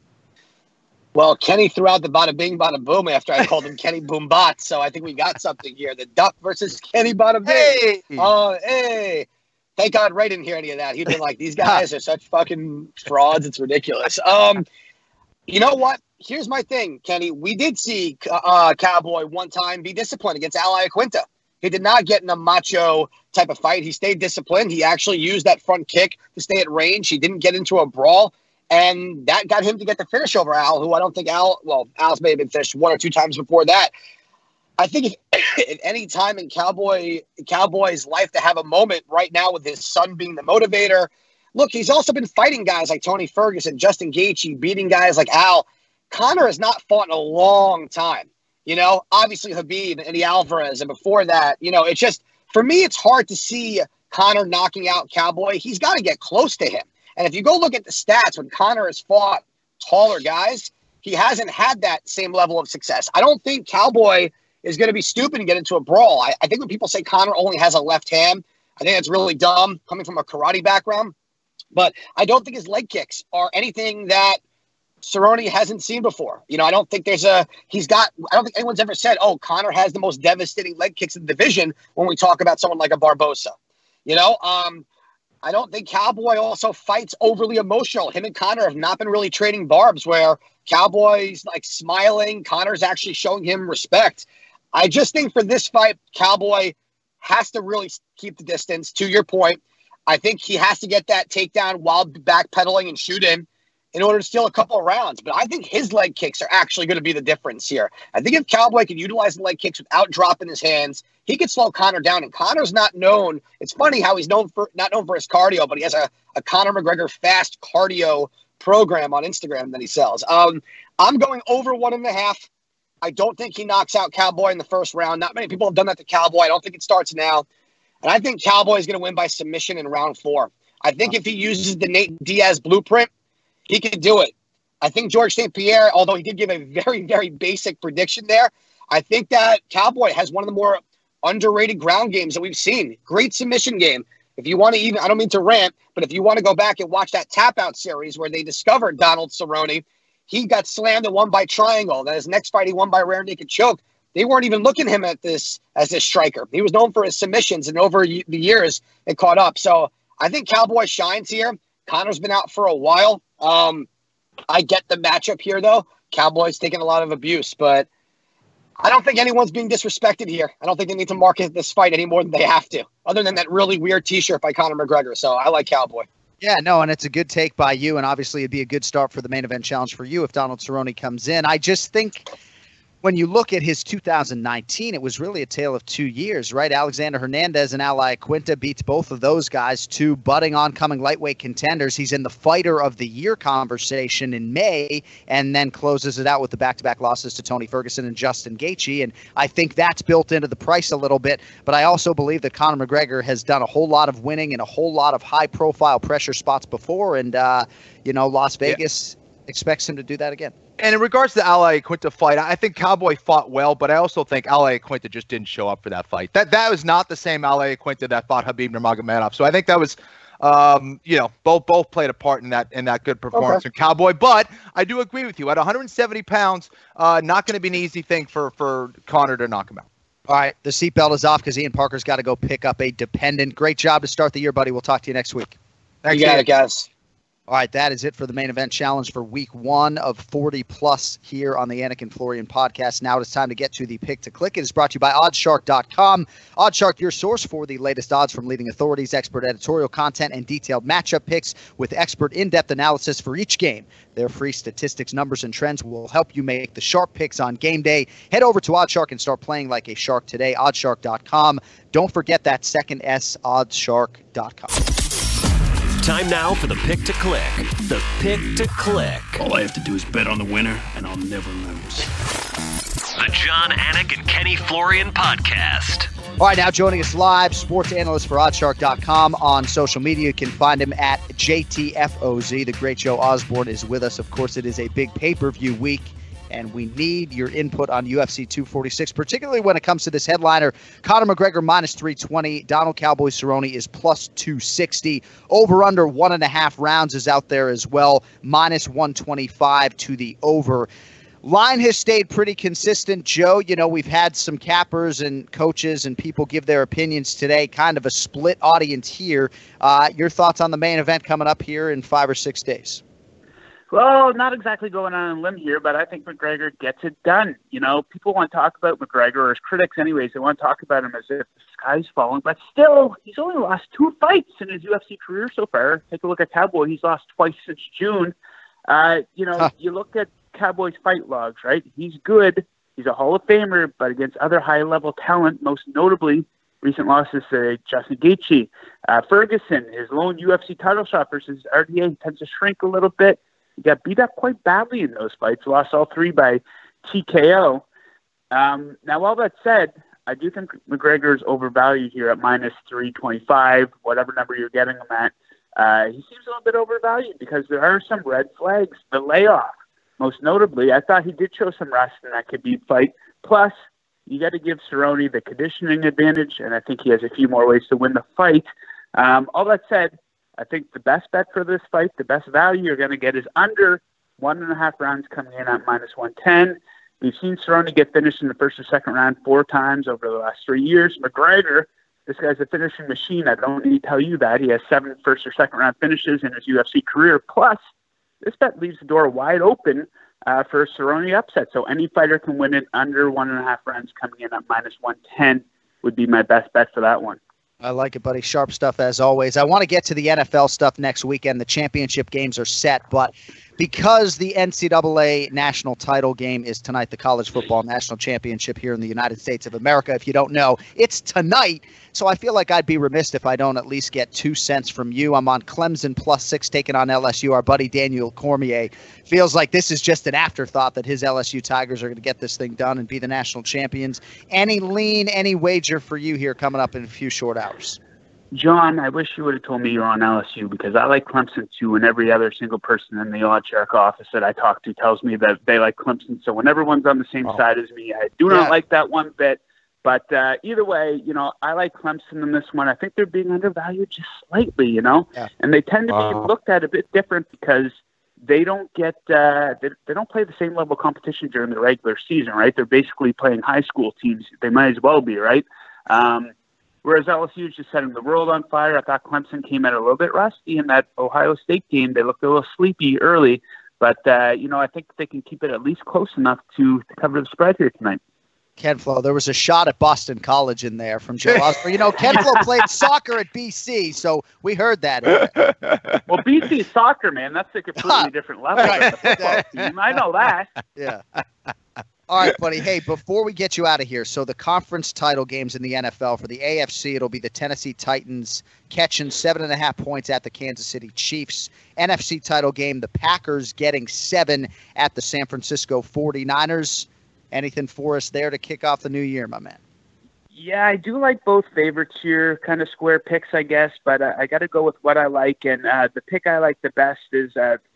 Well, Kenny threw out the bada bing, bada boom after I called him Kenny Boombot, so I think we got something here. The Duck versus Kenny Bada Bing. Hey! Oh, hey. Thank God Ray didn't hear any of that. He'd been like, these guys are such fucking frauds. It's ridiculous. You know what? Here's my thing, Kenny. We did see Cowboy one time be disciplined against Al Iaquinta. He did not get in a macho type of fight. He stayed disciplined. He actually used that front kick to stay at range. He didn't get into a brawl. And that got him to get the finish over Al, who I don't think Al's may have been finished 1 or 2 times before that. I think if any time in Cowboy's life to have a moment right now with his son being the motivator. Look, he's also been fighting guys like Tony Ferguson, Justin Gaethje, beating guys like Al. Conor has not fought in a long time. Obviously Habib and Eddie Alvarez, and before that, it's just, for me, it's hard to see Conor knocking out Cowboy, he's got to get close to him. And if you go look at the stats, when Conor has fought taller guys, he hasn't had that same level of success. I don't think Cowboy is going to be stupid and get into a brawl. I think when people say Conor only has a left hand, I think that's really dumb coming from a karate background. But I don't think his leg kicks are anything that Cerrone hasn't seen before. I don't think I don't think anyone's ever said, oh, Conor has the most devastating leg kicks in the division when we talk about someone like a Barbosa. I don't think Cowboy also fights overly emotional. Him and Conor have not been really trading barbs where Cowboy's like smiling. Conor's actually showing him respect. I just think for this fight, Cowboy has to really keep the distance. To your point, I think he has to get that takedown while backpedaling and shoot in order to steal a couple of rounds. But I think his leg kicks are actually going to be the difference here. I think if Cowboy can utilize the leg kicks without dropping his hands, he could slow Conor down. And Conor's not known. It's funny how he's not known for his cardio, but he has a Conor McGregor fast cardio program on Instagram that he sells. I'm going over 1.5. I don't think he knocks out Cowboy in the first round. Not many people have done that to Cowboy. I don't think it starts now. And I think Cowboy is going to win by submission in round 4. I think if he uses the Nate Diaz blueprint, he can do it. I think George St. Pierre, although he did give a very, very basic prediction there, I think that Cowboy has one of the more underrated ground games that we've seen. Great submission game. If you want to I don't mean to rant, but if you want to go back and watch that Tap Out series where they discovered Donald Cerrone, he got slammed and won by triangle. Then his next fight, he won by rear naked choke. They weren't even looking at him as this striker. He was known for his submissions, and over the years, it caught up. So I think Cowboy shines here. Conor's been out for a while. I get the matchup here, though. Cowboy's taking a lot of abuse, but I don't think anyone's being disrespected here. I don't think they need to market this fight any more than they have to, other than that really weird T-shirt by Conor McGregor. So I like Cowboy. Yeah, no, and it's a good take by you, and obviously it'd be a good start for the main event challenge for you if Donald Cerrone comes in. I just think when you look at his 2019, it was really a tale of 2 years, right? Alexander Hernandez and Al Iaquinta beats both of those guys, two budding oncoming lightweight contenders. He's in the fighter of the year conversation in May, and then closes it out with the back-to-back losses to Tony Ferguson and Justin Gaethje. And I think that's built into the price a little bit. But I also believe that Conor McGregor has done a whole lot of winning in a whole lot of high-profile pressure spots before. And, Las Vegas expects him to do that again. And in regards to the Al Iaquinta fight, I think Cowboy fought well, but I also think Al Iaquinta just didn't show up for that fight. That was not the same Al Iaquinta that fought Khabib Nurmagomedov. So I think that was, both played a part in that good performance from Cowboy. But I do agree with you. At 170 pounds, not going to be an easy thing for Conor to knock him out. All right, the seatbelt is off because Ian Parker's got to go pick up a dependent. Great job to start the year, buddy. We'll talk to you next week. Thanks, you got it, guys. All right, that is it for the main event challenge for week 1 of 40+ here on the Anik and Florian podcast. Now it is time to get to the pick to click. It is brought to you by oddshark.com. Oddshark, your source for the latest odds from leading authorities, expert editorial content, and detailed matchup picks with expert in-depth analysis for each game. Their free statistics, numbers, and trends will help you make the sharp picks on game day. Head over to Oddshark and start playing like a shark today. Oddshark.com. Don't forget that second S, oddshark.com. Time now for the pick to click. The pick to click. All I have to do is bet on the winner, and I'll never lose. The John Anik and Kenny Florian podcast. All right, now joining us live, sports analyst for oddshark.com on social media. You can find him at JTFOZ. The great Joe Osborne is with us. Of course, it is a big pay-per-view week, and we need your input on UFC 246, particularly when it comes to this headliner. Conor McGregor minus 320. Donald Cowboy Cerrone is plus 260. Over under 1.5 rounds is out there as well. Minus 125 to the over. Line has stayed pretty consistent, Joe. We've had some cappers and coaches and people give their opinions today. Kind of a split audience here. Your thoughts on the main event coming up here in 5 or 6 days? Well, not exactly going on a limb here, but I think McGregor gets it done. People want to talk about McGregor, or his critics anyways, they want to talk about him as if the sky's falling. But still, he's only lost 2 fights in his UFC career so far. Take a look at Cowboy. He's lost twice since June. You look at Cowboy's fight logs, right? He's good. He's a Hall of Famer, but against other high-level talent, most notably recent losses to Justin Gaethje. Ferguson, his lone UFC title shot versus RDA tends to shrink a little bit. He got beat up quite badly in those fights, lost all 3 by TKO. Now, all that said, I do think McGregor is overvalued here at minus 325, whatever number you're getting him at. He seems a little bit overvalued because there are some red flags. The layoff, most notably, I thought he did show some rust in that Khabib fight. Plus, you got to give Cerrone the conditioning advantage, and I think he has a few more ways to win the fight. All that said, I think the best bet for this fight, the best value you're going to get is under 1.5 rounds coming in at minus 110. We've seen Cerrone get finished in the first or second round 4 times over the last 3 years. McGregor, this guy's a finishing machine. I don't need to tell you that. He has 7 first or second round finishes in his UFC career. Plus, this bet leaves the door wide open for Cerrone upset. So any fighter can win it under 1.5 rounds coming in at minus 110 would be my best bet for that one. I like it, buddy. Sharp stuff as always. I want to get to the NFL stuff next weekend. The championship games are set, but because the NCAA national title game is tonight, the college football national championship here in the United States of America, if you don't know, it's tonight. So I feel like I'd be remiss if I don't at least get 2 cents from you. I'm on Clemson +6 taking on LSU. Our buddy Daniel Cormier feels like this is just an afterthought that his LSU Tigers are going to get this thing done and be the national champions. Any lean, any wager for you here coming up in a few short hours? John, I wish you would have told me you're on LSU because I like Clemson too, and every other single person in the OddsShark office that I talk to tells me that they like Clemson. So when everyone's on the same side as me, I do not like that one bit. But either way, I like Clemson in this one. I think they're being undervalued just slightly, and they tend to be looked at a bit different because they don't get they don't play the same level of competition during the regular season, right? They're basically playing high school teams. They might as well be, right? Whereas LSU is just setting the world on fire. I thought Clemson came out a little bit rusty in that Ohio State game. They looked a little sleepy early, but I think they can keep it at least close enough to cover the spread here tonight. Ken Flo, there was a shot at Boston College in there from Joe Osborne. Ken Flo played soccer at BC, so we heard that. Well, BC soccer, man, that's a completely different level than the football team. I know that. Yeah. All right, buddy. Hey, before we get you out of here, so the conference title games in the NFL for the AFC, it'll be the Tennessee Titans catching 7.5 points at the Kansas City Chiefs. NFC title game, the Packers getting 7 at the San Francisco 49ers. Anything for us there to kick off the new year, my man? Yeah, I do like both favorites here, kind of square picks, I guess, but I got to go with what I like. And the pick I like the best is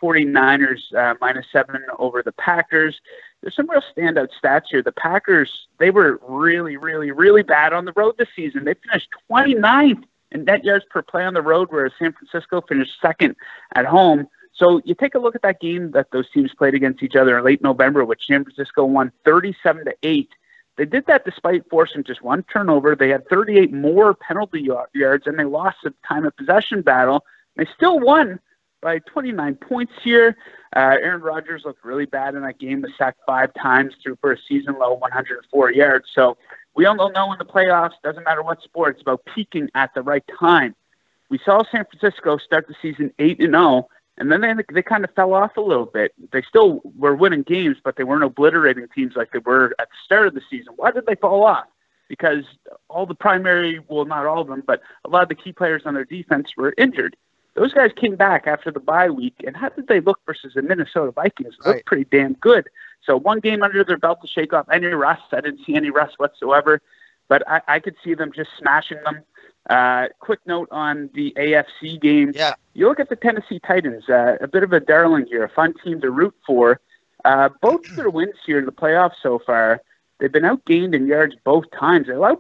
49ers -7 over the Packers. There's some real standout stats here. The Packers, they were really, really, really bad on the road this season. They finished 29th in net yards per play on the road, whereas San Francisco finished 2nd at home. So you take a look at that game that those teams played against each other in late November, which San Francisco won 37-8. They did that despite forcing just 1 turnover. They had 38 more penalty yards, and they lost the time of possession battle. They still won by 29 points here. Aaron Rodgers looked really bad in that game. Was sacked 5 times, threw for a season-low 104 yards. So we all know in the playoffs, doesn't matter what sport, it's about peaking at the right time. We saw San Francisco start the season 8-0, and then they kind of fell off a little bit. They still were winning games, but they weren't obliterating teams like they were at the start of the season. Why did they fall off? Because all the primary, well, not all of them, but a lot of the key players on their defense were injured. Those guys came back after the bye week, and how did they look versus the Minnesota Vikings? They looked pretty damn good. So 1 game under their belt to shake off any rust. I didn't see any rust whatsoever, but I could see them just smashing them. Quick note on the AFC game. Yeah. You look at the Tennessee Titans, a bit of a darling here, a fun team to root for. Both of their wins here in the playoffs so far, they've been outgained in yards both times. They allowed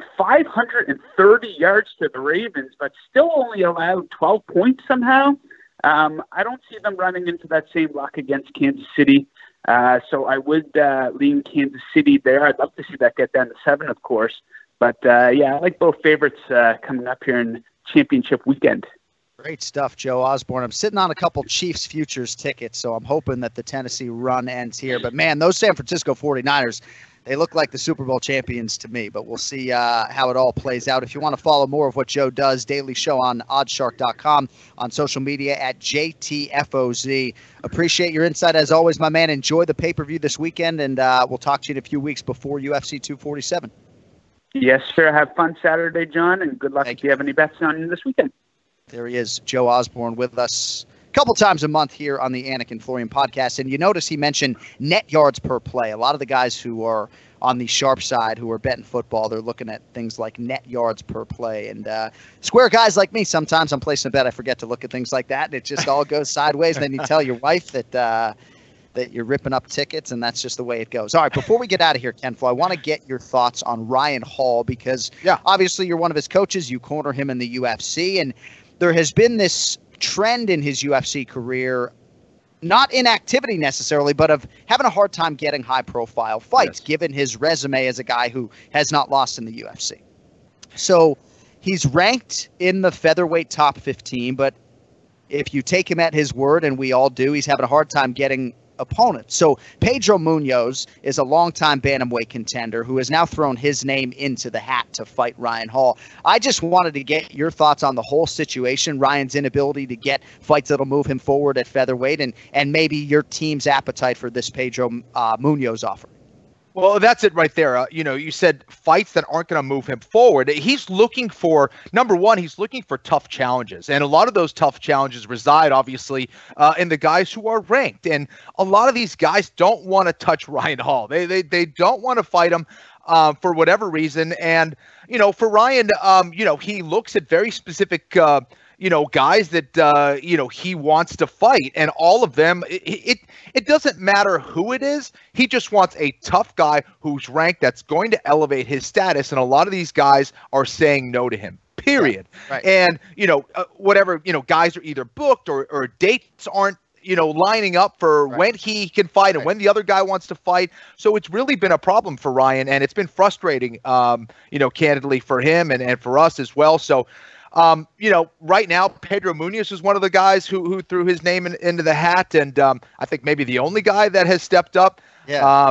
530 yards to the Ravens, but still only allowed 12 points somehow. I don't see them running into that same luck against Kansas City. So I would lean Kansas City there. I'd love to see that get down to 7, of course. But, yeah, I like both favorites coming up here in championship weekend. Great stuff, Joe Osborne. I'm sitting on a couple Chiefs futures tickets, so I'm hoping that the Tennessee run ends here. But, man, those San Francisco 49ers, they look like the Super Bowl champions to me, but we'll see how it all plays out. If you want to follow more of what Joe does, daily show on oddshark.com, on social media at JTFOZ. Appreciate your insight as always, my man. Enjoy the pay-per-view this weekend, and we'll talk to you in a few weeks before UFC 247. Yes, sir. Have fun Saturday, John, and good luck if you have any bets on this weekend. There he is, Joe Osborne, with us couple times a month here on the Anik and Florian podcast. And you notice he mentioned net yards per play. A lot of the guys who are on the sharp side who are betting football, they're looking at things like net yards per play. And square guys like me, sometimes I'm placing a bet, I forget to look at things like that, and it just all goes sideways. And then you tell your wife that you're ripping up tickets, and that's just the way it goes. All right, before we get out of here, Ken Flo, I want to get your thoughts on Ryan Hall because obviously you're one of his coaches. You corner him in the UFC, and there has been this trend in his UFC career, not inactivity necessarily, but of having a hard time getting high-profile fights, given his resume as a guy who has not lost in the UFC. So he's ranked in the featherweight top 15, but if you take him at his word, and we all do, he's having a hard time getting opponents. So Pedro Munoz is a longtime bantamweight contender who has now thrown his name into the hat to fight Ryan Hall. I just wanted to get your thoughts on the whole situation, Ryan's inability to get fights that'll move him forward at featherweight, and maybe your team's appetite for this Pedro Munoz offer. Well, that's it right there. You said fights that aren't going to move him forward. He's looking for, number one, he's looking for tough challenges. And a lot of those tough challenges reside, obviously, in the guys who are ranked. And a lot of these guys don't want to touch Ryan Hall. They don't want to fight him for whatever reason. And, for Ryan, he looks at very specific guys that, he wants to fight, and all of them, it doesn't matter who it is. He just wants a tough guy who's ranked that's going to elevate his status. And a lot of these guys are saying no to him, period. Right. And, whatever, guys are either booked or dates aren't, lining up for when he can fight and when the other guy wants to fight. So it's really been a problem for Ryan, and it's been frustrating, candidly for him and for us as well. So, right now, Pedro Munoz is one of the guys who threw his name into the hat, and I think maybe the only guy that has stepped up. Yeah.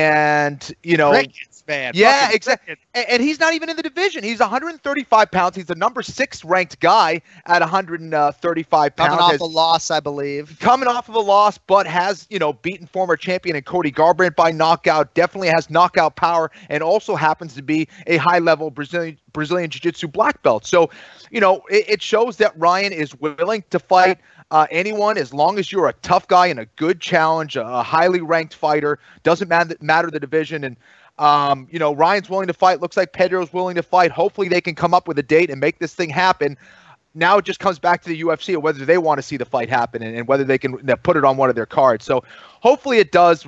Crickets, man. Yeah, exactly. And he's not even in the division. He's 135 pounds. He's the number 6 ranked guy at 135 pounds. Coming off a loss, I believe. Coming off of a loss, but has, beaten former champion and Cody Garbrandt by knockout. Definitely has knockout power, and also happens to be a high-level Brazilian Jiu-Jitsu black belt. So, it shows that Ryan is willing to fight anyone as long as you're a tough guy and a good challenge, a highly ranked fighter. Doesn't matter the division. And, Ryan's willing to fight. Looks like Pedro's willing to fight. Hopefully they can come up with a date and make this thing happen. Now it just comes back to the UFC of whether they want to see the fight happen and whether they can put it on one of their cards. So hopefully it does.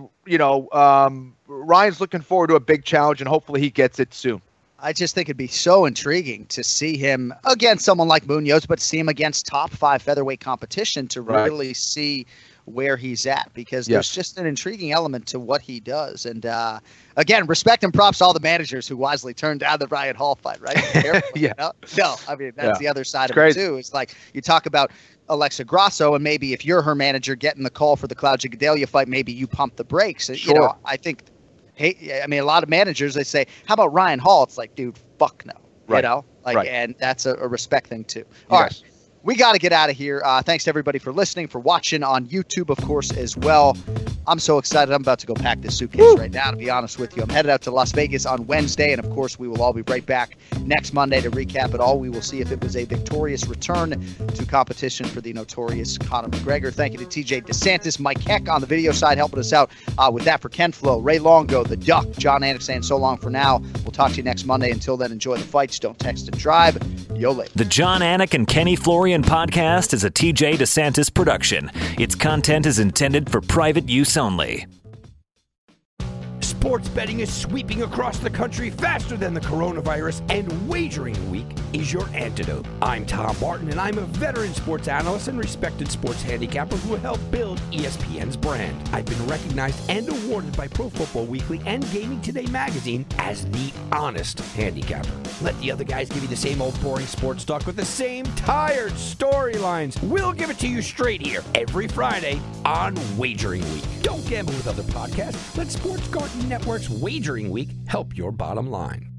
Ryan's looking forward to a big challenge, and hopefully he gets it soon. I just think it'd be so intriguing to see him against someone like Munoz, but see him against top 5 featherweight competition to really see where he's at, because there's just an intriguing element to what he does. And again, respect and props to all the managers who wisely turned down the Ryan Hall fight, right? No, I mean, that's the other side of it too. It's like you talk about Alexa Grasso, and maybe if you're her manager getting the call for the Claudia Gadelha fight, maybe you pump the brakes. Sure. I think a lot of managers, they say, how about Ryan Hall? It's like, dude, fuck no. And that's a respect thing too. All right. We got to get out of here. Thanks to everybody for listening, for watching on YouTube, of course, as well. I'm so excited. I'm about to go pack this suitcase right now, to be honest with you. I'm headed out to Las Vegas on Wednesday, and, of course, we will all be right back next Monday to recap it all. We will see if it was a victorious return to competition for the notorious Conor McGregor. Thank you to TJ DeSantis, Mike Heck on the video side helping us out with that. For Ken Flo, Ray Longo, The Duck, John Anik saying so long for now. We'll talk to you next Monday. Until then, enjoy the fights. Don't text and drive. Yo later. The John Anik and Kenny Florian podcast is a TJ DeSantis production. Its content is intended for private use only. Sports betting is sweeping across the country faster than the coronavirus, and Wagering Week is your antidote. I'm Tom Martin, and I'm a veteran sports analyst and respected sports handicapper who helped build ESPN's brand. I've been recognized and awarded by Pro Football Weekly and Gaming Today magazine as the honest handicapper. Let the other guys give you the same old boring sports talk with the same tired storylines. We'll give it to you straight here every Friday on Wagering Week. Don't gamble with other podcasts. Let Sports Garden Network's Wagering Week help your bottom line.